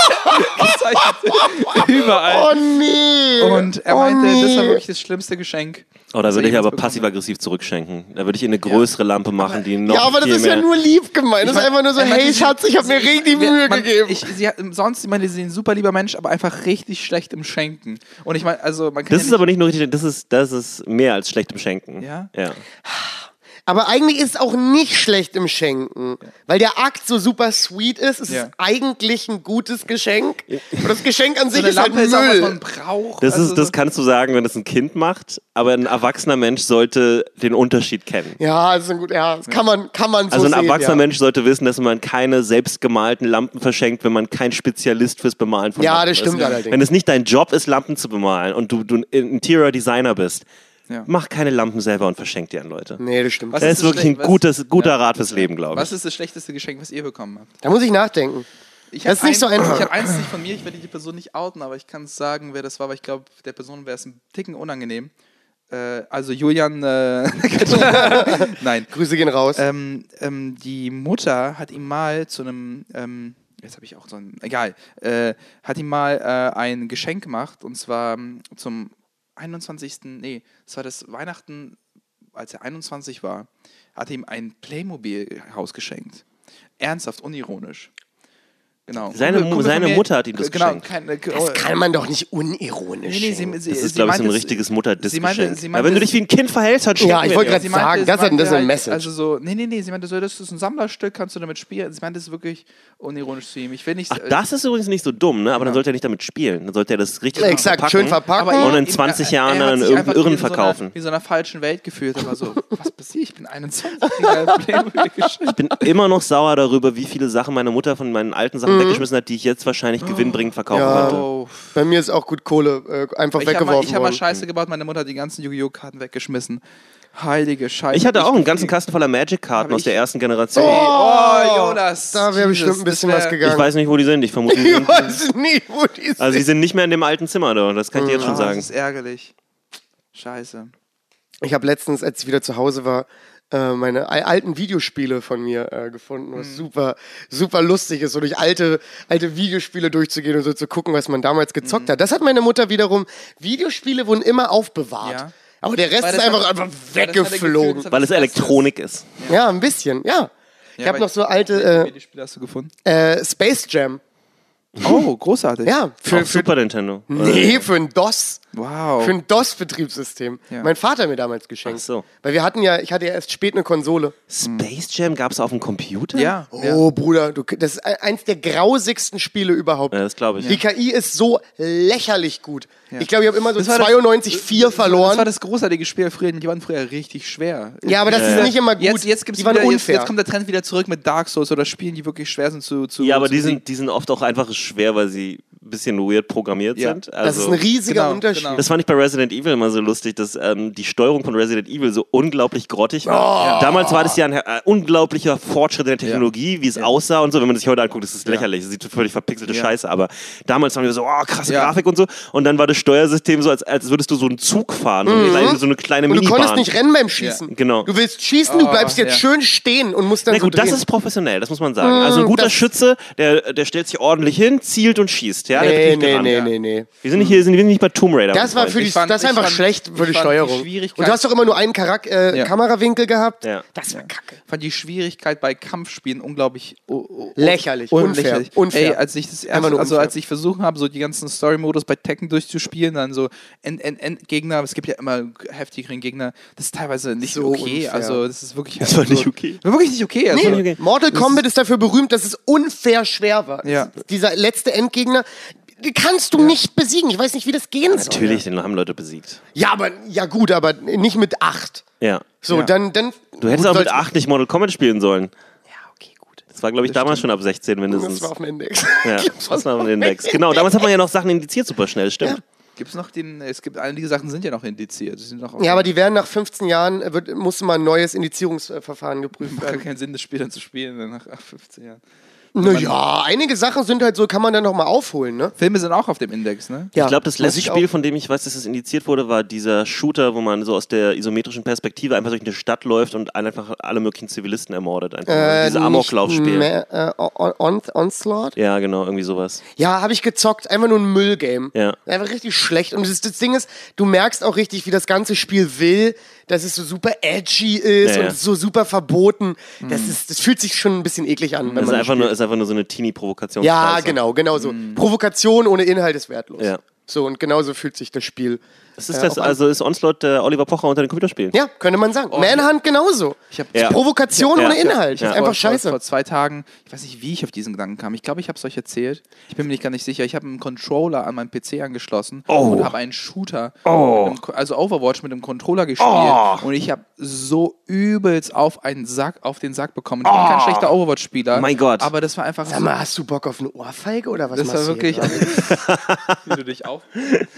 überall. Oh nee. Und er meinte, das war wirklich das schlimmste Geschenk. Oh, da würde ich jemals aber bekommen passiv-aggressiv zurückschenken. Da würde ich eine größere Lampe machen, die noch Ja, aber das viel ist ja mehr... nur lieb gemeint. Das ist einfach nur so, Er meinte, hey Schatz, ich habe mir richtig Mühe gegeben. Sonst, ich meine, sie sind ein super lieber Mensch, aber einfach richtig schlecht im Schenken. Und ich meine, also man kann Das ist aber nicht nur richtig, das ist mehr als schlecht im Schenken. Ja? Ja. Aber eigentlich ist es auch nicht schlecht im Schenken, weil der Akt so super sweet ist. Es Ja. ist eigentlich ein gutes Geschenk. Und das Geschenk an so sich eine ist halt Lampe ist auch, was man Müll. braucht. Das Also kannst du sagen, wenn das ein Kind macht, aber ein erwachsener Mensch sollte den Unterschied kennen. Ja, das ist ein gut. Ja, das kann man so Also ein sehen. erwachsener Ja. Mensch sollte wissen, dass man keine selbstgemalten Lampen verschenkt, wenn man kein Spezialist fürs Bemalen von Ja, Lampen das stimmt ist. allerdings. Wenn es nicht dein Job ist, Lampen zu bemalen und du ein Interior Designer bist, Ja. mach keine Lampen selber und verschenk die an Leute. Nee, das stimmt. Was Das ist ist wirklich ein was- guter Rat fürs Leben, glaube Was ich. ist das schlechteste Geschenk, was ihr bekommen habt? Da muss ich nachdenken. Ich Das ist nicht so einfach. Ich habe eins nicht von mir, ich werde die Person nicht outen, aber ich kann sagen, wer das war, weil ich glaube, der Person wäre es ein Ticken unangenehm. Also Julian, nein. Grüße gehen raus. Die Mutter hat ihm mal zu einem, jetzt habe ich auch so ein, egal, hat ihm mal ein Geschenk gemacht und zwar zum 21. Nee, es war das Weihnachten, als er 21 war, hat er ihm ein Playmobil-Haus geschenkt. Ernsthaft, unironisch. Genau. Seine Kumpel von mir- Mutter hat ihm das genau, geschenkt. Das kann man doch nicht unironisch schenken. Das ist, glaube ich, so ein richtiges Mutter-Diss-Geschenk. sie Aber meinte- wenn du dich wie ein Kind verhältst, dann schenken Ja, ich wir wollte dir. gerade sagen, das ist eine Message. Also so, nee, sie meinte so, das ist ein Sammlerstück, kannst du damit spielen. Sie meinte es wirklich unironisch zu ihm. Ich will nicht. Ach, das ist übrigens nicht so dumm, ne? Aber dann sollte er nicht damit spielen. Dann sollte er das richtig Exakt, schön verpacken. aber und in ihm- 20 er Jahren hat dann sich irgendeinen einfach Irren wie in so verkaufen. Wie in so einer falschen Welt gefühlt. Er war so, was passiert? Ich bin 21. Playmobil geschenkt. Ich bin immer noch sauer darüber, wie viele Sachen meine Mutter von meinen alten Sachen weggeschmissen hat, die ich jetzt wahrscheinlich gewinnbringend verkaufen Ja. könnte. Oh. Bei mir ist auch gut Kohle einfach Ich habe weggeworfen mal worden. Scheiße gebaut, meine Mutter hat die ganzen Yu-Gi-Oh! Karten weggeschmissen. Heilige Scheiße. Ich hatte auch einen ganzen Kasten voller Magic-Karten Hab aus der ich- ersten Generation. Oh, Jonas. Da wäre bestimmt ein bisschen was Ich gegangen. weiß nicht, wo die sind. Ich vermute, die Ich sind, weiß nicht, wo die sind. also die sind nicht mehr in dem alten Zimmer da. Das kann ich dir jetzt schon Das sagen. ist ärgerlich. Scheiße. Ich habe letztens, als ich wieder zu Hause war, meine alten Videospiele von mir gefunden, was super, super lustig ist, so durch alte Videospiele durchzugehen und so zu gucken, was man damals gezockt hat. Das hat meine Mutter wiederum. Videospiele wurden immer aufbewahrt. Ja. Aber der Rest Weil ist das einfach hat- einfach weil das hat er weggeflogen. gefühlt, Weil es Elektronik ist. Ja, ein bisschen, ja. Ich habe weil- noch so alte Welche Spiele hast du gefunden? Space Jam. Oh, großartig. Ja, Auf Super Nintendo. nee, für ein DOS. Wow. Für ein DOS-Betriebssystem. Ja. Mein Vater hat mir damals geschenkt. Ach so. Weil ich hatte ja erst spät eine Konsole. Space Jam gab es auf dem Computer? Ja. Oh, Bruder, das ist eins der grausigsten Spiele überhaupt. Ja, das glaube ich. Die KI ist so lächerlich gut. Ja. Ich glaube, ich habe immer so Das war das- 92,4 Das war verloren. das großartige Spiel früher. Die waren früher richtig schwer. Ja, aber das ist nicht immer gut. Jetzt gibt's die waren wieder, unfair. jetzt kommt der Trend wieder zurück mit Dark Souls oder Spielen, die wirklich schwer sind zu Ja, aber zu die besiegen. sind oft auch einfach schwer, weil sie bisschen weird programmiert sind. Also, das ist ein riesiger Unterschied. genau. das fand ich bei Resident Evil immer so lustig, dass die Steuerung von Resident Evil so unglaublich grottig war. Damals war das ja ein unglaublicher Fortschritt in der Technologie, wie es aussah und so. Wenn man sich heute anguckt, das ist lächerlich. Das sieht völlig verpixelte Scheiße. Aber damals waren wir so, krasse Grafik und so. Und dann war das Steuersystem so, als würdest du so einen Zug fahren. So eine kleine Und du Minibahn. konntest nicht rennen beim Schießen. Genau. Du willst schießen, du bleibst jetzt schön stehen und musst dann Na gut, so drehen. das ist professionell, das muss man sagen. Also ein guter Schütze, der stellt sich ordentlich hin, zielt und schießt. Ja? Der wird nicht gerannt. Nee. Wir sind nicht bei Tomb Raider. Das war für Ich fand- das ist ich einfach fand- schlecht für die ich fand die Steuerung. Schwierigkeit- Und du hast doch immer nur einen Kamerawinkel gehabt. Ja. Das war kacke. Ich fand die Schwierigkeit bei Kampfspielen unglaublich Lächerlich, unfair. Ey, als ich das Einfach nur erste, unfair. als ich versucht habe, so die ganzen Story-Modus bei Tekken durchzuspielen, dann so Endgegner, es gibt ja immer heftigeren Gegner, das ist teilweise nicht So okay. unfair. Also das ist wirklich Das war nicht okay. Wirklich nicht okay. Also, Nee, Mortal Kombat ist dafür berühmt, dass es unfair schwer war. Ja. Dieser letzte Endgegner, den kannst du nicht besiegen. Ich weiß nicht, wie das gehen soll. Natürlich, den haben Leute besiegt. Ja, gut, aber nicht mit 8. Ja. So, Ja. dann. Du hättest auch mit 8 nicht Mortal Kombat spielen sollen. Ja, okay, gut. Das war, glaube ich, damals schon ab 16 mindestens. Das war auf dem Index. Ja, das war auf dem Index. Genau, damals hat man ja noch Sachen indiziert super schnell, stimmt. Gibt's noch einige Sachen sind ja noch indiziert. Die sind noch Ja, aber die werden nach 15 Jahren, muss mal ein neues Indizierungsverfahren geprüft macht werden. keinen Sinn, das Spiel dann zu spielen nach 15 Jahren. Naja, einige Sachen sind halt so, kann man dann noch mal aufholen, ne? Filme sind auch auf dem Index, ne? Ja, Ich glaube, das letzte Musik Spiel, auch. von dem ich weiß, dass es indiziert wurde, war dieser Shooter, wo man so aus der isometrischen Perspektive einfach durch eine Stadt läuft und einfach alle möglichen Zivilisten ermordet. Einfach diese Amoklaufspiele. Onslaught? Ja, genau, irgendwie sowas. Ja, habe ich gezockt. Einfach nur ein Müllgame. Ja. Einfach richtig schlecht. Und das Ding ist, du merkst auch richtig, wie das ganze Spiel will, dass es so super edgy ist Ja, ja. und so super verboten. Das fühlt sich schon ein bisschen eklig an. Wenn Das ist man einfach, spielt. ist einfach nur so eine Teenie-Provokation. Ja, genau so. Provokation ohne Inhalt ist wertlos. Ja. So, und genauso fühlt sich das Spiel. Also ist Onslaught der Oliver Pocher unter den Computerspielen? Ja, könnte man sagen. Manhunt genauso. Ja. Provokation Ja. ohne Inhalt. Ja. Das ist einfach scheiße. Vor 2 Tagen, ich weiß nicht, wie ich auf diesen Gedanken kam. Ich glaube, ich habe es euch erzählt. Ich bin mir nicht gar nicht sicher. Ich habe einen Controller an meinen PC angeschlossen und habe einen Shooter, also Overwatch mit einem Controller gespielt. Und ich habe so übelst auf den Sack bekommen. Ich bin kein schlechter Overwatch-Spieler. Mein Gott. Aber das war einfach Sag mal, hast du Bock auf eine Ohrfeige oder was das machst war du hier wirklich, gerade? wie du dich auf.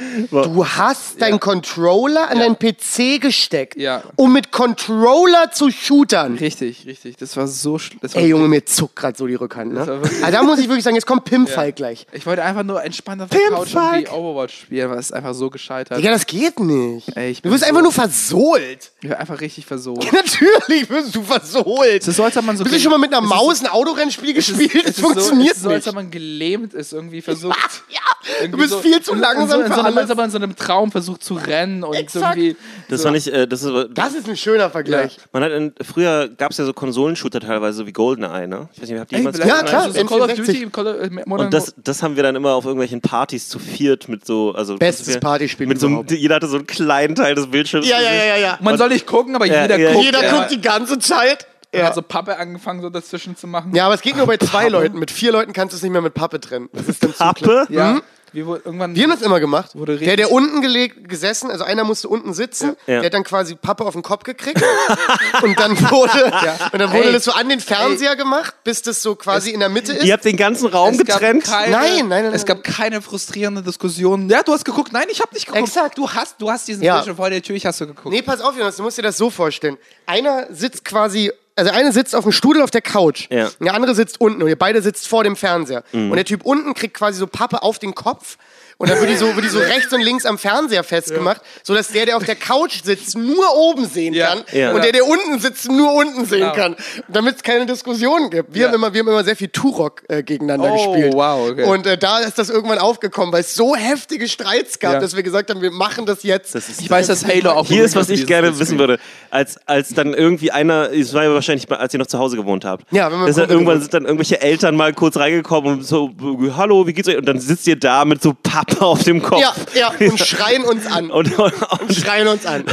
Du hast deinen Controller an deinen PC gesteckt, Ja. um mit Controller zu shootern. Richtig. Das war so schlimm. Ey, Junge, mir zuckt gerade so die Rückhand, ne? war wirklich- Da muss ich wirklich sagen, jetzt kommt Pimpfall gleich. Ich wollte einfach nur entspannt auf der Couch Pimpfuck. irgendwie Overwatch spielen, aber es ist einfach so gescheitert. Ja, das geht nicht. Ey, ich Du bin wirst so- einfach nur versohlt. Ich war einfach richtig versohlt. Natürlich wirst du versohlt. Es ist so, als ob man so Bist du schon mal mit einer Maus ein Autorennspiel gespielt? Das funktioniert es ist so, als nicht. ob man gelähmt ist, irgendwie versucht. Ja, du bist viel zu langsam für alles. Als ob man in so einem Traum versucht zu rennen und Exakt. irgendwie. Das war nicht, das ist, Das ist ein schöner Vergleich. man hat früher gab es ja so Konsolenshooter teilweise, so wie GoldenEye, ne? Ich weiß nicht, habt ihr jemals Ja, klar. Also so Call of N64. Duty, Modern Und das haben wir dann immer auf irgendwelchen Partys zu viert mit so, also Bestes Partyspiel mit so einem, überhaupt. jeder hatte so einen kleinen Teil des Bildschirms. Ja. Man soll nicht gucken, aber jeder ja, guckt. Jeder guckt die ganze Zeit. Er hat so Pappe angefangen, so dazwischen zu machen. Ja, aber es geht nur bei 2 Leuten. Mit 4 Leuten kannst du es nicht mehr mit Pappe trennen. Das ist dann zu klein. Pappe? Ja. Irgendwann. Wir haben das immer gemacht. Wurde Der unten gesessen, also einer musste unten sitzen, Ja. der hat dann quasi Pappe auf den Kopf gekriegt und dann wurde Ey. das so an den Fernseher gemacht, bis das so quasi in der Mitte ist. Ihr habt den ganzen Raum getrennt? Nein. Es gab keine frustrierende Diskussion. Ja, du hast geguckt. Nein, ich habe nicht geguckt. Exakt. Du hast diesen Ja. Bildschirm vor der Tür, ich hast du geguckt. Nee, pass auf, Jonas, du musst dir das so vorstellen. Einer sitzt einer sitzt auf dem Stuhl auf der Couch, Ja. und der andere sitzt unten und ihr beide sitzt vor dem Fernseher. Und der Typ unten kriegt quasi so Pappe auf den Kopf und dann wird die so rechts und links am Fernseher festgemacht, sodass der auf der Couch sitzt, nur oben sehen Ja. kann Ja. und der unten sitzt, nur unten sehen Genau. kann, damit es keine Diskussionen gibt. Wir Ja. haben immer sehr viel Turok gegeneinander Oh, gespielt. wow, okay. Und da ist das irgendwann aufgekommen, weil es so heftige Streits gab, Ja. dass wir gesagt haben, wir machen das jetzt. Ich weiß, dass Halo auch. Hier ist, was ich dieses gerne Bild wissen würde. Als dann irgendwie einer, es war ja wahrscheinlich, als ihr noch zu Hause gewohnt habt. Ja, wenn man dass dann Kumpel irgendwann gewohnt. sind dann irgendwelche Eltern mal kurz reingekommen und so, hallo, wie geht's euch? Und dann sitzt ihr da mit so Pappe auf dem Kopf. Ja, und schreien uns an. Und schreien uns an.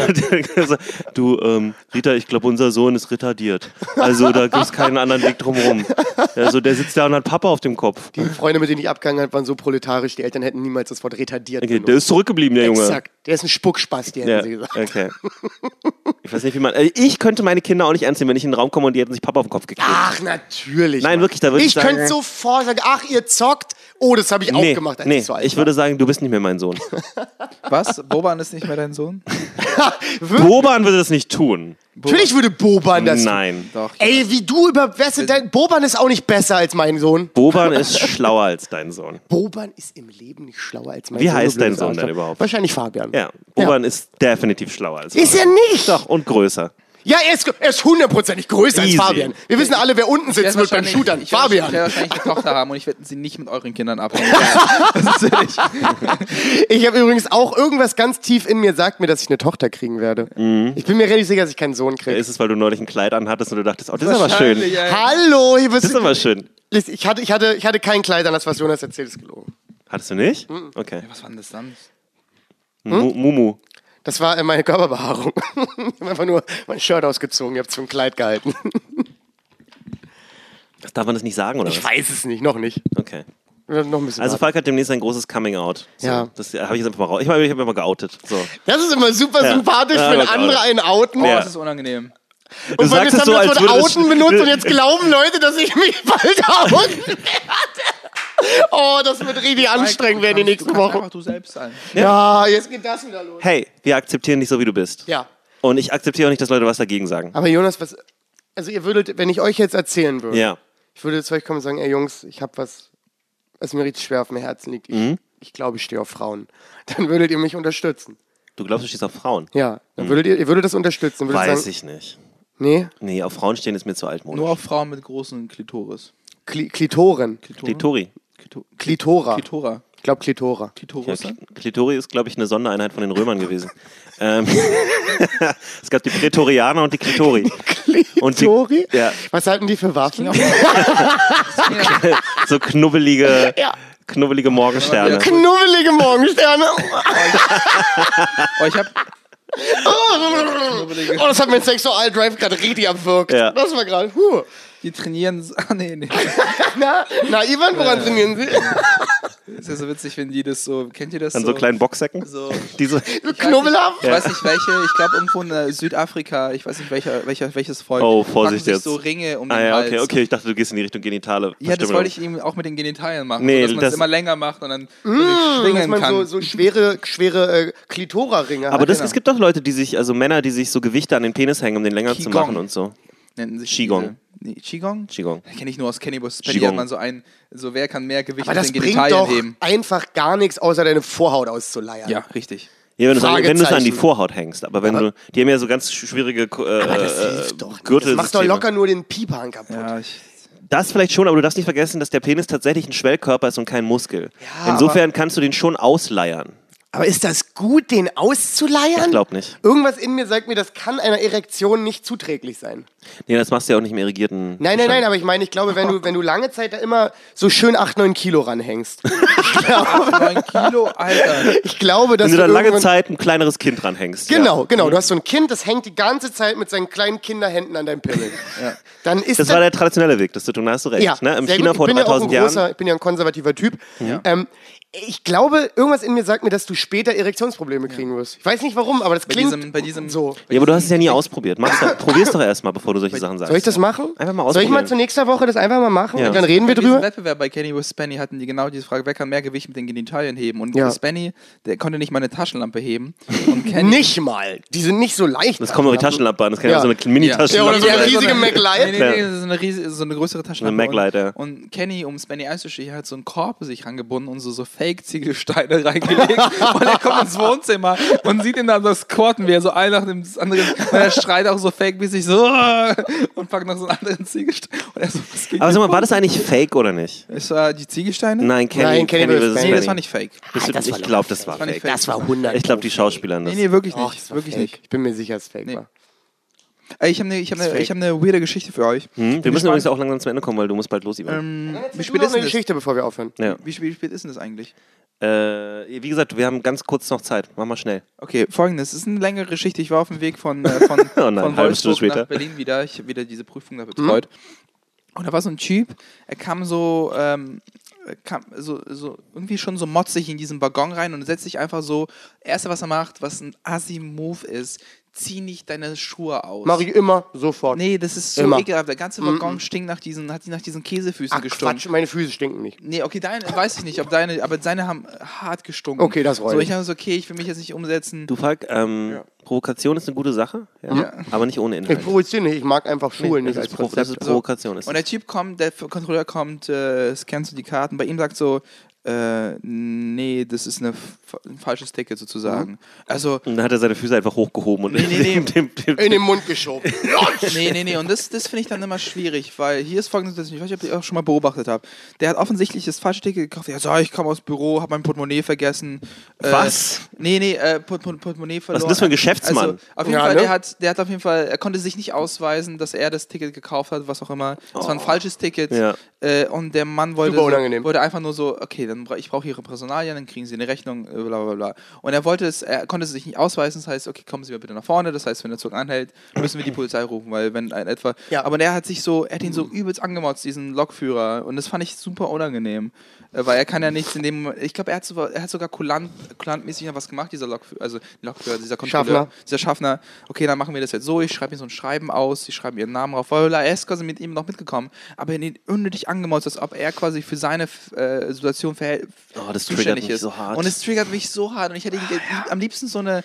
du, Rita, ich glaube, unser Sohn ist retardiert. Also da gibt es keinen anderen Weg drumherum. Also der sitzt da und hat Pappe auf dem Kopf. Die Freunde, mit denen ich abgegangen habe, waren so proletarisch, die Eltern hätten niemals das Wort retardiert Okay, der benutzt. ist zurückgeblieben, der Junge. Exakt. Der ist ein Spuckspaß, die hätten Ja, sie gesagt. okay. Ich weiß nicht, wie man. Ich könnte meine Kinder auch nicht ernst nehmen, wenn ich in den Raum komme und die hätten sich Papa auf den Kopf gekriegt. Ach, natürlich. Nein, Mann. wirklich, da würde ich sagen- könnte sofort sagen, ach, ihr zockt Oh, das habe ich auch gemacht, als nee, ich so alt ich würde sagen, du bist nicht mehr mein Sohn. Was? Boban ist nicht mehr dein Sohn? Boban würde das nicht tun. Natürlich würde Boban das tun. Nein. Doch. Ey, wie du Boban ist auch nicht besser als mein Sohn. Boban ist schlauer als dein Sohn. Boban ist im Leben nicht schlauer als mein Wie Sohn. heißt du dein blödes Sohn Arschloch. denn überhaupt? Wahrscheinlich Fabian. Ja, Boban ist definitiv schlauer als Ist er nicht? Doch, und größer. Ja, er ist hundertprozentig größer als Easy. Fabian. Wir wissen alle, wer unten sitzen wird beim Shootern. Ich werde Fabian. wahrscheinlich eine Tochter haben und ich werde sie nicht mit euren Kindern abhängen. Das ist ehrlich. Ich habe übrigens auch irgendwas ganz tief in mir, sagt mir, dass ich eine Tochter kriegen werde. Ich bin mir relativ sicher, dass ich keinen Sohn kriege. Ist es, weil du neulich ein Kleid anhattest und du dachtest, oh, das ist aber schön. Wahrscheinlich, ey. Hallo, hier bist Das ist aber schön. Ich hatte kein Kleid an, das, was Jonas erzählt, ist gelogen. Hattest du nicht? Okay. Was war denn das dann? Mumu. Das war meine Körperbehaarung. Ich habe einfach nur mein Shirt ausgezogen, ich habe es für ein Kleid gehalten. Darf man das nicht sagen, oder Ich was? weiß es nicht, noch nicht. Okay. Wir werden noch ein bisschen Also warten. Falk hat demnächst ein großes Coming-out. So, Ja. Das habe ich jetzt einfach mal raus. Ich habe mich immer geoutet. So. Das ist immer super Ja. sympathisch, Ja, wenn aber andere gerade. einen outen. Oh, Ja. das ist unangenehm. Du Und weil sagst jetzt es so, haben wir als das Wort würde outen benutzt und jetzt glauben Leute, dass ich mich bald outen werde. Oh, das wird richtig anstrengend werden die nächsten Du kannst Wochen. einfach du selbst sein. Ja, jetzt geht das wieder los. Hey, wir akzeptieren dich so, wie du bbist. Ja, Und ich akzeptiere auch nicht, dass Leute was dagegen sagen. aber Jonas, also ihr würdet, wenn ich euch jetzt erzählen würde, Ja. ich würde zu euch kommen und sagen, ey Jungs, ich habe was mir richtig schwer auf dem Herzen liegt. Ich glaube, ich stehe auf Frauen. Dann würdet ihr mich unterstützen. Du glaubst, du stehst auf Frauen? Ja, dann würdet ihr würdet das unterstützen. Würdet Weiß sagen, ich nicht. Nee, Nee, auf Frauen stehen ist mir zu altmodisch. Nur auf Frauen mit großen Klitoris. Klitoren. Klitori. Klitora. Klitora. Ich glaube Klitora. Ja, Klitoris? Klitori ist, glaube ich, eine Sondereinheit von den Römern gewesen. Es gab die Prätorianer und die Klitori. Und die- Klitori? Ja, Was halten die für Waffen? so knubbelige, Ja. knubbelige Morgensterne. Ja. Knubbelige Morgensterne. Oh, ich hab. Oh, das hat mein Sexual-Drive gerade richtig abwirkt. Ja. Das war gerade. Die trainieren. Ah, nee. Na, Ivan, woran trainieren Sie? Ist ja so witzig, wenn die das so. Kennt ihr das? An so kleinen Boxsäcken. So. Diese, Knubbelhaft? Ich weiß nicht welche, ich glaube irgendwo in Südafrika, ich weiß nicht welches Volk. Oh, Vorsicht machen sich jetzt. so Ringe um ah den ja, Hals. okay. Ich dachte, du gehst in die Richtung genitale Ja, das Verstümmelung. wollte ich ihm auch mit den Genitalien machen, Nee, so, dass man es das- immer länger macht und dann Dass schwingen man kann. so schwere Klitora-Ringe Aber hat. das, es gibt doch Leute, die sich, also Männer, die sich so Gewichte an den Penis hängen, um den länger zu Qigong. machen und so. Nennen sich Qigong. diese- Nee, Qigong? Qigong. Kenne ich nur aus Kenny Boss. Qigong. hat man so ein, so wer kann mehr Gewicht Aber mit das den bringt Genitalien doch heben. einfach gar nichts, außer deine Vorhaut auszuleiern. Ja, richtig. Ja, wenn du es an die Fragezeichen. Vorhaut hängst. Aber wenn du, die haben ja so ganz schwierige Aber das hilft doch nicht. Gürtel. Das macht doch locker nur den Piepern kaputt. Ja, Das vielleicht schon, aber du darfst nicht vergessen, dass der Penis tatsächlich ein Schwellkörper ist und kein Muskel. Ja, Insofern kannst du den schon ausleiern. Aber ist das gut, den auszuleiern? Ich glaube nicht. Irgendwas in mir sagt mir, das kann einer Erektion nicht zuträglich sein. Nee, das machst du ja auch nicht im irrigierten. Nein, aber ich meine, ich glaube, wenn du lange Zeit da immer so schön 8-9 Kilo ranhängst. 9 Kilo, Alter. Ich glaube, dass Wenn du da lange irgendwann- Zeit ein kleineres Kind dranhängst. Genau. Du hast so ein Kind, das hängt die ganze Zeit mit seinen kleinen Kinderhänden an deinem Pimmel. Dann ist Das war der traditionelle Weg, das zu tun, da hast du recht. ja, Ne? Im sehr China gut. vor Ich bin ja auch 3000 Jahren. ich bin ja ein konservativer Typ. Ich glaube, irgendwas in mir sagt mir, dass du später Erektionsprobleme kriegen wirst. Ich weiß nicht warum, aber das klingt Bei diesem so. Ja, aber du hast es ja nie ausprobiert. Probier's doch erstmal, bevor du solche Sachen sagst. Soll ich das machen? Einfach mal Soll ich ausprobieren. mal zur nächsten Woche das einfach mal machen Ja. und dann reden wir Bei diesem drüber? Wettbewerb bei Kenny vs. Spenny hatten die genau diese Frage, wer kann mehr Gewicht mit den Genitalien heben? Und Ja. Spenny, der konnte nicht mal eine Taschenlampe heben. Und Kenny, Nicht mal. Die sind nicht so leicht. Das kommt noch die Taschenlampe an, das kann ja Ja. so eine Ja, oder Mini-Taschenlampe so eine sein. riesige MacLight. Nee, das ist eine, so eine größere Taschenlampe. Eine MacLight, ja. Und Kenny, um Spenny einzustechen, hat so einen Korb sich rangebunden und so Fake-Ziegelsteine reingelegt. Und er kommt ins Wohnzimmer und sieht ihn dann so squatten, wie er so ein nach dem anderen, und er schreit auch so fake-mäßig so und packt noch so einen anderen Ziegelstein. Und er so, was geht Aber hier sag mal, vor? war das eigentlich fake oder nicht? Es war die Ziegelsteine? Nein, Kenny Kenny vs. vs. Spenny. Nee, das war nicht fake. Bist du, das war ich glaube, das war war nicht fake. fake. Das war 100. Ich glaube, die Schauspieler. Nee, nee, wirklich nicht. Och, das war wirklich fake. nicht. Ich bin mir sicher, dass es fake Nee. war. Ey, ich habe eine weirde Geschichte für euch. Wir müssen übrigens auch langsam zum Ende kommen, weil du musst bald los, Ivan. Wie Wie spät noch ist eine denn das? Geschichte, bevor wir aufhören. Ja. Wie spät ist denn das eigentlich? Wie gesagt, wir haben ganz kurz noch Zeit. Mach mal schnell. Okay, folgendes. Es ist eine längere Geschichte. Ich war auf dem Weg von Oh nein, von halbe Wolfsburg Stunde später. nach Berlin wieder. Ich habe wieder diese Prüfung da betreut. Und da war so ein Typ, er kam so irgendwie schon so motzig in diesen Waggon rein und setzt sich einfach so, erste was er macht, was ein Assi-Move ist, zieh nicht deine Schuhe aus. Mach ich immer sofort. Nee, das ist so Immer. ekelhaft. Der ganze Waggon stinkt hat nach diesen Käsefüßen Ach, gestunken. Quatsch, meine Füße stinken nicht. Nee, okay, deine weiß ich nicht, aber seine haben hart gestunken. Okay, das freut So, mich. ich habe so, okay, ich will mich jetzt nicht umsetzen. Du, Falk, Provokation ist eine gute Sache, aber nicht ohne Ich Inhalt. provoziere nicht, ich mag einfach Schulen das nicht ist als das Konzept. ist Provokation. Ist Und der Typ kommt, der Kontrolleur kommt, scannt so die Karten, bei ihm sagt so, nee, das ist ein falsches Ticket sozusagen. Also, und dann hat er seine Füße einfach hochgehoben und Nee. In den Mund geschoben. nee, und das finde ich dann immer schwierig, weil hier ist folgendes, ich weiß nicht, ob ihr auch schon mal beobachtet habt. Der hat offensichtlich das falsche Ticket gekauft. Ja, so, ich komme aus dem Büro, habe mein Portemonnaie vergessen. Was? Portemonnaie verloren. Was ist das für ein Geschäftsmann? Also, auf jeden Ja, Fall, ne? der hat auf jeden Fall, er konnte sich nicht ausweisen, dass er das Ticket gekauft hat, was auch immer. Das war ein falsches Ticket. Ja. Und der Mann wollte, Super unangenehm. wollte einfach nur so, okay, ich brauche Ihre Personalien, dann kriegen Sie eine Rechnung, bla bla bla. Und er konnte sich nicht ausweisen, das heißt, okay, kommen Sie mal bitte nach vorne, das heißt, wenn der Zug anhält, müssen wir die Polizei rufen, weil wenn ein etwa... Ja. Aber er hat ihn so übelst angemotzt, diesen Lokführer, und das fand ich super unangenehm, weil er kann ja nichts in dem... Ich glaube, er hat sogar kulantmäßig noch was gemacht, dieser Lokführer, dieser Kontrolleur, dieser Schaffner. Okay, dann machen wir das jetzt so, ich schreibe ihm so ein Schreiben aus, sie schreiben ihren Namen drauf, weil er ist quasi mit ihm noch mitgekommen, aber ihn unnötig angemotzt, als ob er quasi für seine Situation das triggert zuständig mich ist. so hart. Und es triggert mich so hart und ich hätte ihm am liebsten so eine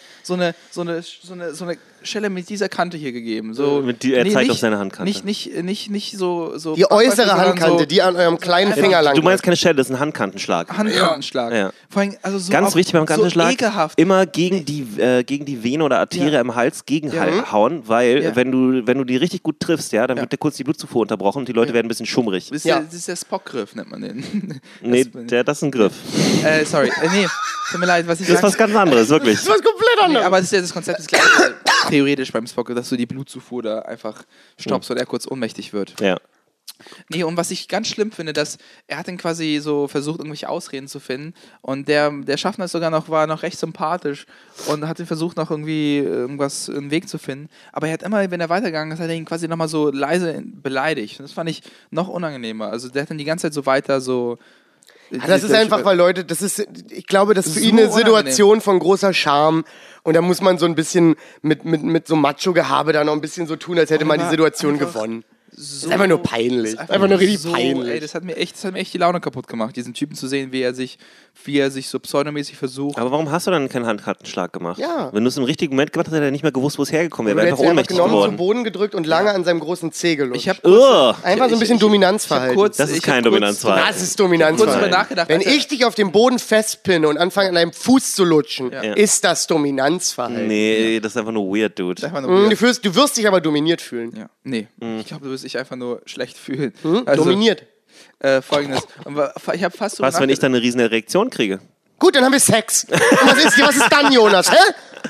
Schelle mit dieser Kante hier gegeben. So, Er zeigt auf seine Handkante. Nicht so Die äußere sondern Handkante, so die an eurem kleinen Finger lang Du meinst keine Stelle, das ist ein Handkantenschlag. Handkantenschlag. Ja. Vor allem, also so Ganz wichtig beim Kantenschlag, so ekelhaft. immer gegen die Vene oder Arterie im Hals gegenhauen, weil wenn du die richtig gut triffst, dann wird dir kurz die Blutzufuhr unterbrochen und die Leute werden ein bisschen schummrig. Das ist der Spock-Griff, nennt man den. Nee, das ist ein Griff. Sorry, nee, tut mir leid, was ich Das ist was ganz anderes, wirklich. Das ist was komplett Nee, anderes. aber das Konzept ist gleich theoretisch beim Spock, dass du die Blutzufuhr da einfach stoppst und er kurz ohnmächtig wird. Ja. Nee, und was ich ganz schlimm finde, dass er hat dann quasi so versucht, irgendwelche Ausreden zu finden und der Schaffner war noch recht sympathisch und hat versucht, noch irgendwie einen Weg zu finden, aber er hat immer, wenn er weitergegangen ist, hat er ihn quasi nochmal so leise beleidigt und das fand ich noch unangenehmer, also der hat dann die ganze Zeit so weiter so... Das ist einfach, weil Leute, ich glaube, das ist für So ihn eine unangenehm. Situation von großer Scham und da muss man so ein bisschen mit so Macho-Gehabe da noch ein bisschen so tun, als hätte man die Situation gewonnen. Das ist einfach nur peinlich. Das ist einfach nur richtig peinlich. Ey, das hat mir echt die Laune kaputt gemacht, diesen Typen zu sehen, wie er sich so pseudomäßig versucht. Aber warum hast du dann keinen Handkantenschlag gemacht? Ja. Wenn du es im richtigen Moment gemacht hast, hätte er nicht mehr gewusst, wo es hergekommen wäre. Er Er hat wäre einfach einfach ohnmächtig genommen, zu geworden. Boden gedrückt und lange an seinem großen Zeh gelutscht. Ich habe Einfach so ein bisschen Dominanzverhalten. Das ist kein Dominanzverhalten. Das ist Dominanzverhalten. kurz drüber nachgedacht, Wenn als er- ich dich auf dem Boden festpinne und anfange an deinem Fuß zu lutschen, Ja. ist das Dominanzverhalten. Nee, das ist einfach nur weird, Dude. Einfach nur Du wirst dich aber dominiert fühlen. ja. Nee, ich glaube, du wirst dich einfach nur schlecht fühlen. Dominiert. Folgendes. Ich habe fast so Was, wenn ich dann eine riesen Erektion kriege? Gut, dann haben wir Sex. Und was ist dann, Jonas? Hä?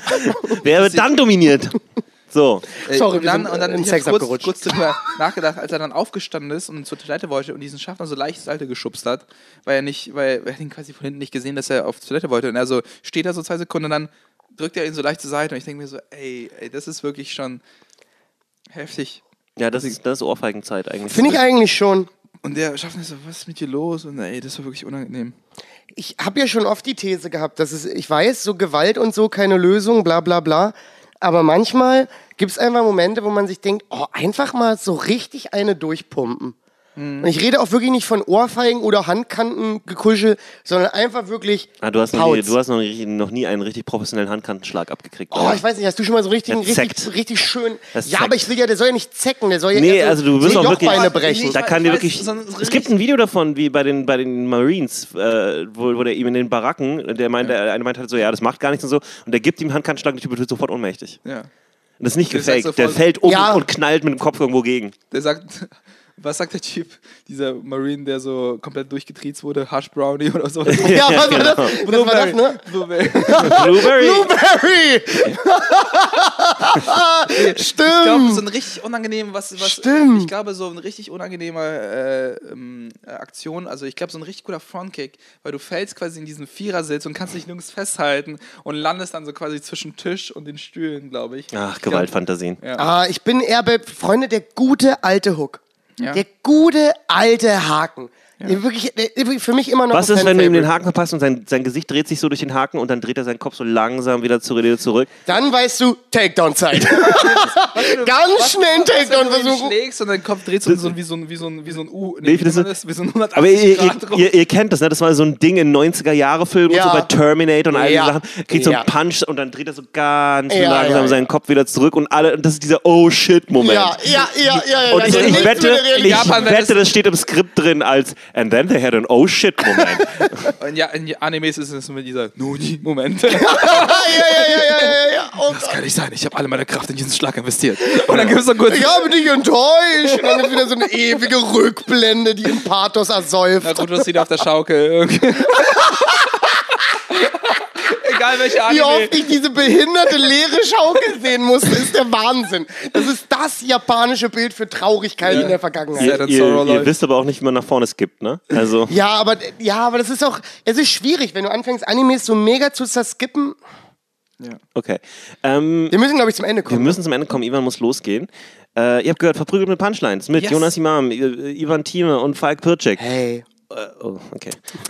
Wer wird dann dominiert? So. Sorry, und wir dann sind in ich Sex hab abgerutscht. kurz darüber nachgedacht, als er dann aufgestanden ist und zur Toilette wollte und diesen Schaffner so leicht zur Seite geschubst hat, weil er hat ihn quasi von hinten nicht gesehen, dass er auf die Toilette wollte. Und er so steht da so 2 Sekunden und dann drückt er ihn so leicht zur Seite und ich denke mir so, ey, das ist wirklich schon heftig. Ja, das ist Ohrfeigenzeit eigentlich. Finde ich eigentlich schon. Und der Schaffner so, was ist mit dir los? Und ey, das war wirklich unangenehm. Ich habe ja schon oft die These gehabt, dass ich weiß, so Gewalt und so keine Lösung, bla bla bla. Aber manchmal gibt es einfach Momente, wo man sich denkt, einfach mal so richtig eine durchpumpen. Und ich rede auch wirklich nicht von Ohrfeigen oder Handkantengekuschel, sondern einfach wirklich Du hast Pauz. noch nie einen richtig professionellen Handkantenschlag abgekriegt. Ich weiß nicht, hast du schon mal so richtig schön... Das Ja, aber zeckt. der soll ja nicht zecken, der soll ja Nee, eher also du wirst so auch wirklich... Jochbeine brechen. Da kann Ich dir weiß, wirklich... so Es gibt ein Video davon, wie bei den Marines, wo der ihm in den Baracken, der eine meint halt so, ja, das macht gar nichts und so, und der gibt ihm Handkantenschlag und der Typ wird sofort ohnmächtig. Ja. Und das ist nicht Der sagt gefaked. Der sofort- fällt um Ja. und knallt mit dem Kopf irgendwo gegen. Der sagt, was sagt der Typ, dieser Marine, der so komplett durchgetriezt wurde, Hash Brownie oder so? Ja, was war das? Das war das, ne? Blueberry. Blueberry! Blueberry! Ich glaube, Stimmt! so ein richtig unangenehm, Stimmt. ich glaube, so ein richtig unangenehmer Aktion, also ich glaube, so ein richtig guter Frontkick, weil du fällst quasi in diesen Vierersitz und kannst dich nirgends festhalten und landest dann so quasi zwischen Tisch und den Stühlen, glaube ich. Ach, Gewaltfantasien. Ich bin eher bei Freunde, der gute alte Hook. Ja. Der gute alte Haken. Wirklich, für mich immer noch Was ein ist, wenn du ihm den Fan-Favorite. Haken verpasst und sein Gesicht dreht sich so durch den Haken und dann dreht er seinen Kopf so langsam wieder zurück? Dann weißt du, Takedown-Zeit. Ganz schnell einen Takedown Wenn du ihn versuchen. schlägst und dein Kopf dreht sich so wie so ein U. Nee, das wie so ein 180 Aber Grad rum. ihr kennt das, ne? Das war so ein Ding in 90er-Jahre-Filmen Ja. und so bei Terminator und all diese Ja. Sachen. Kriegt so Ja. einen Punch und dann dreht er so ganz Ja, langsam ja. seinen Kopf wieder zurück und das ist dieser Oh-Shit-Moment. Ja. Und Also ich nichts mit wette, der Realität. Japan wäre das steht im Skript drin als And then they had an Oh-Shit-Moment. Und ja, in Animes ist es mit dieser Noni-Moment. Ja. Oh Das Gott. kann nicht sein. Ich habe alle meine Kraft in diesen Schlag investiert. Und dann gibt es so kurz. Ich habe dich enttäuscht. Und dann gibt es wieder so eine ewige Rückblende, die in Pathos ersäuft. Naruto sieht auf der Schaukel. Egal welche Wie Anime. oft ich diese behinderte leere Schaukel sehen musste, ist der Wahnsinn. Das ist das japanische Bild für Traurigkeit in der Vergangenheit. Sad and Sorrow ihr läuft. wisst aber auch nicht, wie man nach vorne skippt, ne? Also, Ja, aber das ist auch, es ist schwierig, wenn du anfängst, Animes so mega zu zerskippen. okay. Wir müssen, glaube ich, zum Ende Wir kommen. müssen zum Ende kommen, Ivan muss losgehen. Ihr habt gehört, verprügelt mit Punchlines mit Yes. Jonas Imam, Ivan Thieme und Falk Pircek. Hey. Oh, okay.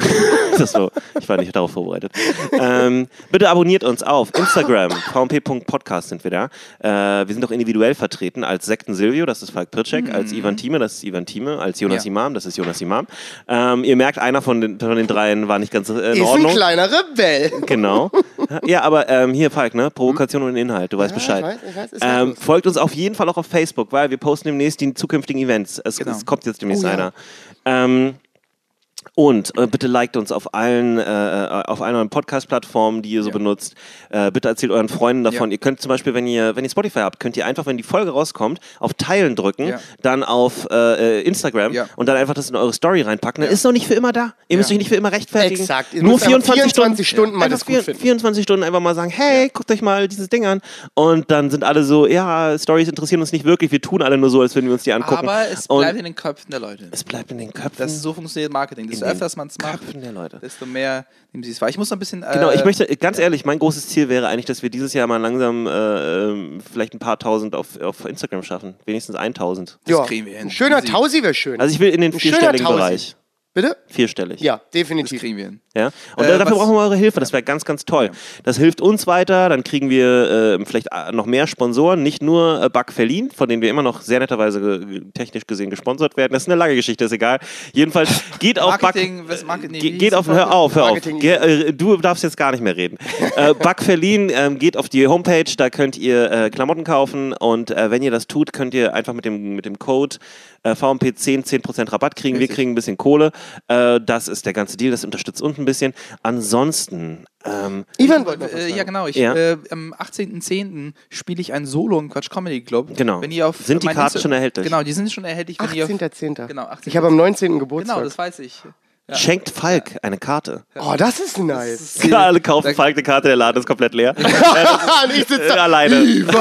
Ich war nicht darauf vorbereitet. Bitte abonniert uns auf Instagram, vmp.podcast sind wir da. Wir sind auch individuell vertreten als Sekten Silvio, das ist Falk Pircek, als Ivan Thieme, das ist Ivan Thieme, als Jonas Ja. Imam, das ist Jonas Imam. Ihr merkt, einer von den dreien war nicht ganz in Ist ein Ordnung. kleiner Rebell. Genau. Ja, aber hier, Falk, ne? Provokation und Inhalt, du weißt Bescheid. Ich weiß, ist halt los. Folgt uns auf jeden Fall auch auf Facebook, weil wir posten demnächst die zukünftigen Events. Es kommt jetzt demnächst Oh ja. einer. Und bitte liked uns auf allen euren Podcast-Plattformen, die ihr so benutzt. Bitte erzählt euren Freunden davon. Ja. Ihr könnt zum Beispiel, wenn ihr Spotify habt, könnt ihr einfach, wenn die Folge rauskommt, auf Teilen drücken, Ja. dann auf Instagram Ja. und dann einfach das in eure Story reinpacken. Dann ist noch nicht für immer da. Ihr müsst euch nicht für immer rechtfertigen. Exakt. Ihr Nur müsst einfach 24 Stunden mal Einfach das gut finden. 24 Stunden einfach mal sagen, hey, guckt euch mal dieses Ding an. Und dann sind alle so, ja, Stories interessieren uns nicht wirklich. Wir tun alle nur so, als würden wir uns die angucken. Aber es Und bleibt in den Köpfen der Leute. es bleibt in den Köpfen. Das ist so funktioniert Marketing. Desto In den öfters man es macht, Köpfen der Leute. desto mehr nehmen sie es wahr. Ich muss noch ein bisschen. Genau, ich möchte, ganz ehrlich, mein großes Ziel wäre eigentlich, dass wir dieses Jahr mal langsam vielleicht ein paar tausend auf Instagram schaffen. Wenigstens 1000. Ja, kriegen wir hin. ein schöner Easy. Tausi wäre schön. Also ich will in den Ein schöner vierstelligen Tausi. Bereich. Bitte? Vierstellig. Ja, Das definitiv. kriegen wir hin. Ja? Und dafür was- brauchen wir eure Hilfe. Das wäre ganz, ganz toll. Das hilft uns weiter. Dann kriegen wir vielleicht noch mehr Sponsoren. Nicht nur Buck Verlin, von denen wir immer noch sehr netterweise technisch gesehen gesponsert werden. Das ist eine lange Geschichte, ist egal. Jedenfalls geht auf Buck... Marketing, was Marketing? wie Geht hieß auf, die hör auf. Marketing- Du darfst jetzt gar nicht mehr reden. Buck Verlin geht auf die Homepage, da könnt ihr Klamotten kaufen und wenn ihr das tut, könnt ihr einfach mit dem Code VMP10 10% Rabatt kriegen. Wir kriegen ein bisschen Kohle. Das ist der ganze Deal, das unterstützt uns ein bisschen. Ansonsten, Ivan wollte noch was ja, sagen. genau. Ja. Am 18.10. spiele ich ein Solo im Quatsch Comedy Club. Genau. Wenn ihr auf Sind die mein Karten schon erhältlich? Genau, die sind schon erhältlich. Wenn ihr auf, 18.10. Genau, 18. Ich habe am 19. Geburtstag. Genau, das weiß ich. Ja. schenkt Falk eine Karte. Oh, das ist nice. Alle kaufen Falk eine Karte, der Laden ist komplett leer. Und ich sitze da. Alleine.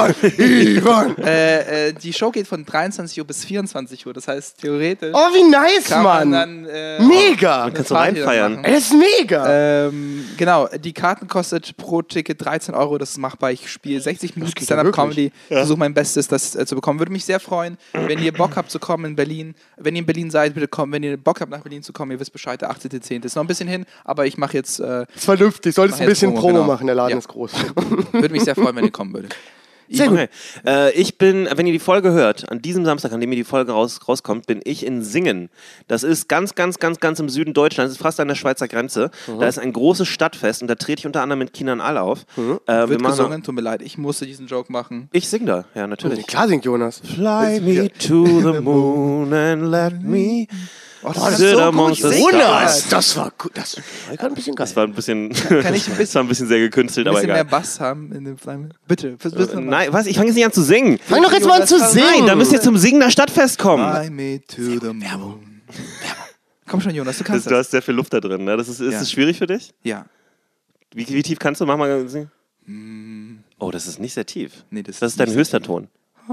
Ivan. Die Show geht von 23 Uhr bis 24 Uhr. Das heißt, theoretisch Oh, wie nice, kann man Mann. dann Mega. Kannst du Party dann reinfeiern. machen. Ey, das ist mega. Genau, die Karten kostet pro Ticket 13 Euro, das ist machbar. Ich spiele 60 Minuten geht ja Stand-Up-Comedy, versuche mein Bestes, das zu bekommen. Würde mich sehr freuen, wenn ihr Bock habt zu kommen in Berlin. Wenn ihr in Berlin seid, bitte kommen. Wenn ihr Bock habt, nach Berlin zu kommen, ihr wisst Bescheid, der 18.10. Ist noch ein bisschen hin, aber ich mache jetzt, ist vernünftig. Solltest mach ein jetzt bisschen Promo genau. machen, der Laden Ja. ist groß. würde mich sehr freuen, wenn ihr kommen würdet. Sehr gut. Okay. Ich bin, wenn ihr die Folge hört, an diesem Samstag, an dem ihr die Folge rauskommt, bin ich in Singen. Das ist ganz im Süden Deutschlands, das ist fast an der Schweizer Grenze. Da ist ein großes Stadtfest und da trete ich unter anderem mit Kinan All auf. Wir Wird machen gesungen, tut mir leid, ich musste diesen Joke machen. Ich sing da, ja, natürlich. Klar singt Jonas. Fly me to the moon and let me das sit ist so amongst gut the gesungen. stars. Jonas, das war gut. Das war gerade ein bisschen geil. Das war ein bisschen, Kann ich ein das war ein bisschen sehr gekünstelt, Ein aber bisschen mehr egal. Bass haben in dem Flamme. Bitte, bisschen Nein, was? Ich fange jetzt nicht an zu singen. Fang doch jetzt mal an zu Nein, singen. Nein, da müsst ihr zum Singen nach Stadtfest kommen. Fly me to the moon. Komm schon, Jonas, du kannst Du das. hast sehr viel Luft da drin. Ne? Ist Ja. das schwierig für dich? Ja. Wie tief kannst du? Mach mal singen. Oh, das ist nicht sehr tief. Nee, Das ist dein nicht höchster Ton.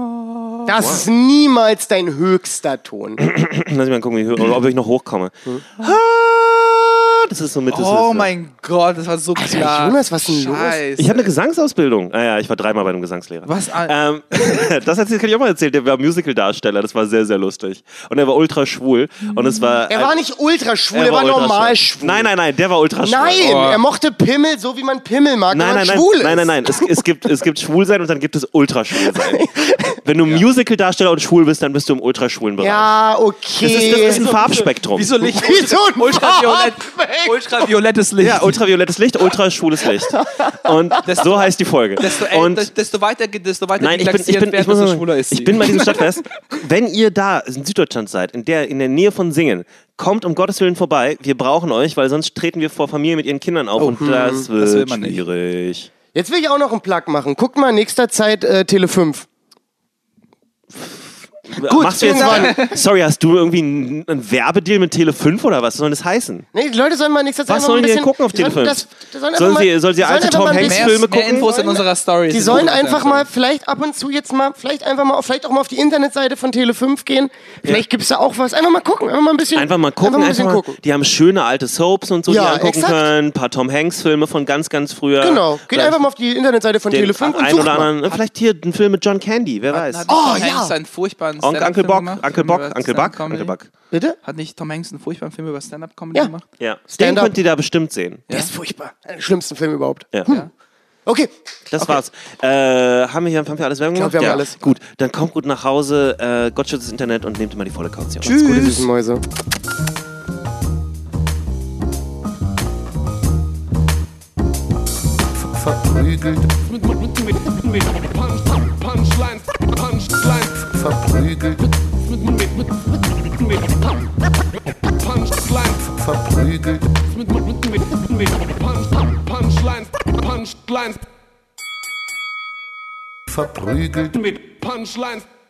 Das ist niemals dein höchster Ton. Lass mich mal gucken, ob ich noch hochkomme. Das ist so mit Oh mein Gott, das war so klar. Jonas, was ist denn los? Scheiße. Ich habe eine Gesangsausbildung. Naja, ich war 3-mal bei einem Gesangslehrer. Was? Das kann ich auch mal erzählen. Der war Musical-Darsteller. Das war sehr, sehr lustig. Und er war ultra schwul. Und es war. Er war nicht ultra schwul, er war ultra normal schwul. schwul. Nein, der war ultra schwul. Nein, er mochte Pimmel, so wie man Pimmel mag, wenn man schwul ist. Nein. Es gibt schwul sein und dann gibt es ultra schwul sein. Wenn du Musical-Darsteller und schwul bist, dann bist du im ultraschwulen Bereich. Ja, okay. Das ist ein Farbspektrum. Wieso Licht? Wie so ein Ultraviolettes Licht. Ja, ultraviolettes Licht, ultraschwules Licht. Und so heißt die Folge. Desto weiter Nein, ich bin bei diesem Stadtfest. Wenn ihr da in Süddeutschland seid, in der Nähe von Singen, kommt um Gottes Willen vorbei. Wir brauchen euch, weil sonst treten wir vor Familien mit ihren Kindern auf und das wird schwierig. Jetzt will ich auch noch einen Plug machen. Guckt mal in nächster Zeit Tele 5. Gut, machst du jetzt sorry, hast du irgendwie einen Werbedeal mit Tele 5 oder was soll das heißen? Nee, die Leute sollen mal in nächster Zeit Was noch ein sollen die bisschen... denn gucken auf Tele 5? Sollen sie alte einfach Tom mal ein Hanks bisschen- Filme Mehr gucken? Infos in unserer Story. Die sollen einfach mal, vielleicht ab und zu jetzt mal, vielleicht auch mal auf die Internetseite von Tele 5 gehen. Vielleicht gibt's da auch was. Einfach mal gucken, einfach mal ein bisschen gucken. Die haben schöne alte Soaps und so, die Ja, angucken exakt. können. Ein paar Tom Hanks Filme von ganz, ganz früher. Genau, geht Vielleicht einfach mal auf die Internetseite von Tele 5 und ein sucht oder mal. anderen, vielleicht hier einen Film mit John Candy, wer weiß. Hat Oh, nicht Tom ja. Hanks einen furchtbaren Onkel Stand-up-Film Bock, gemacht? Uncle Buck. Bitte? Hat nicht Tom Hanks einen furchtbaren Film über Stand-up-Comedy Ja. gemacht? Ja. Den Stand-up. könnt ihr da bestimmt sehen. Der ist furchtbar. Einer der schlimmsten Filme überhaupt. Ja. Okay. Das war's. Haben wir alles Werbung glaub, gemacht? wir haben Ja. alles. Gut, dann kommt gut nach Hause, Gott schützt das Internet und nehmt immer die volle Kaution. Tschüss. Gute süßen Mäuse. Verprügelt, Punchline. verprügelt, Punchline. verprügelt. Punchline. Verprügelt. Mit Punchline.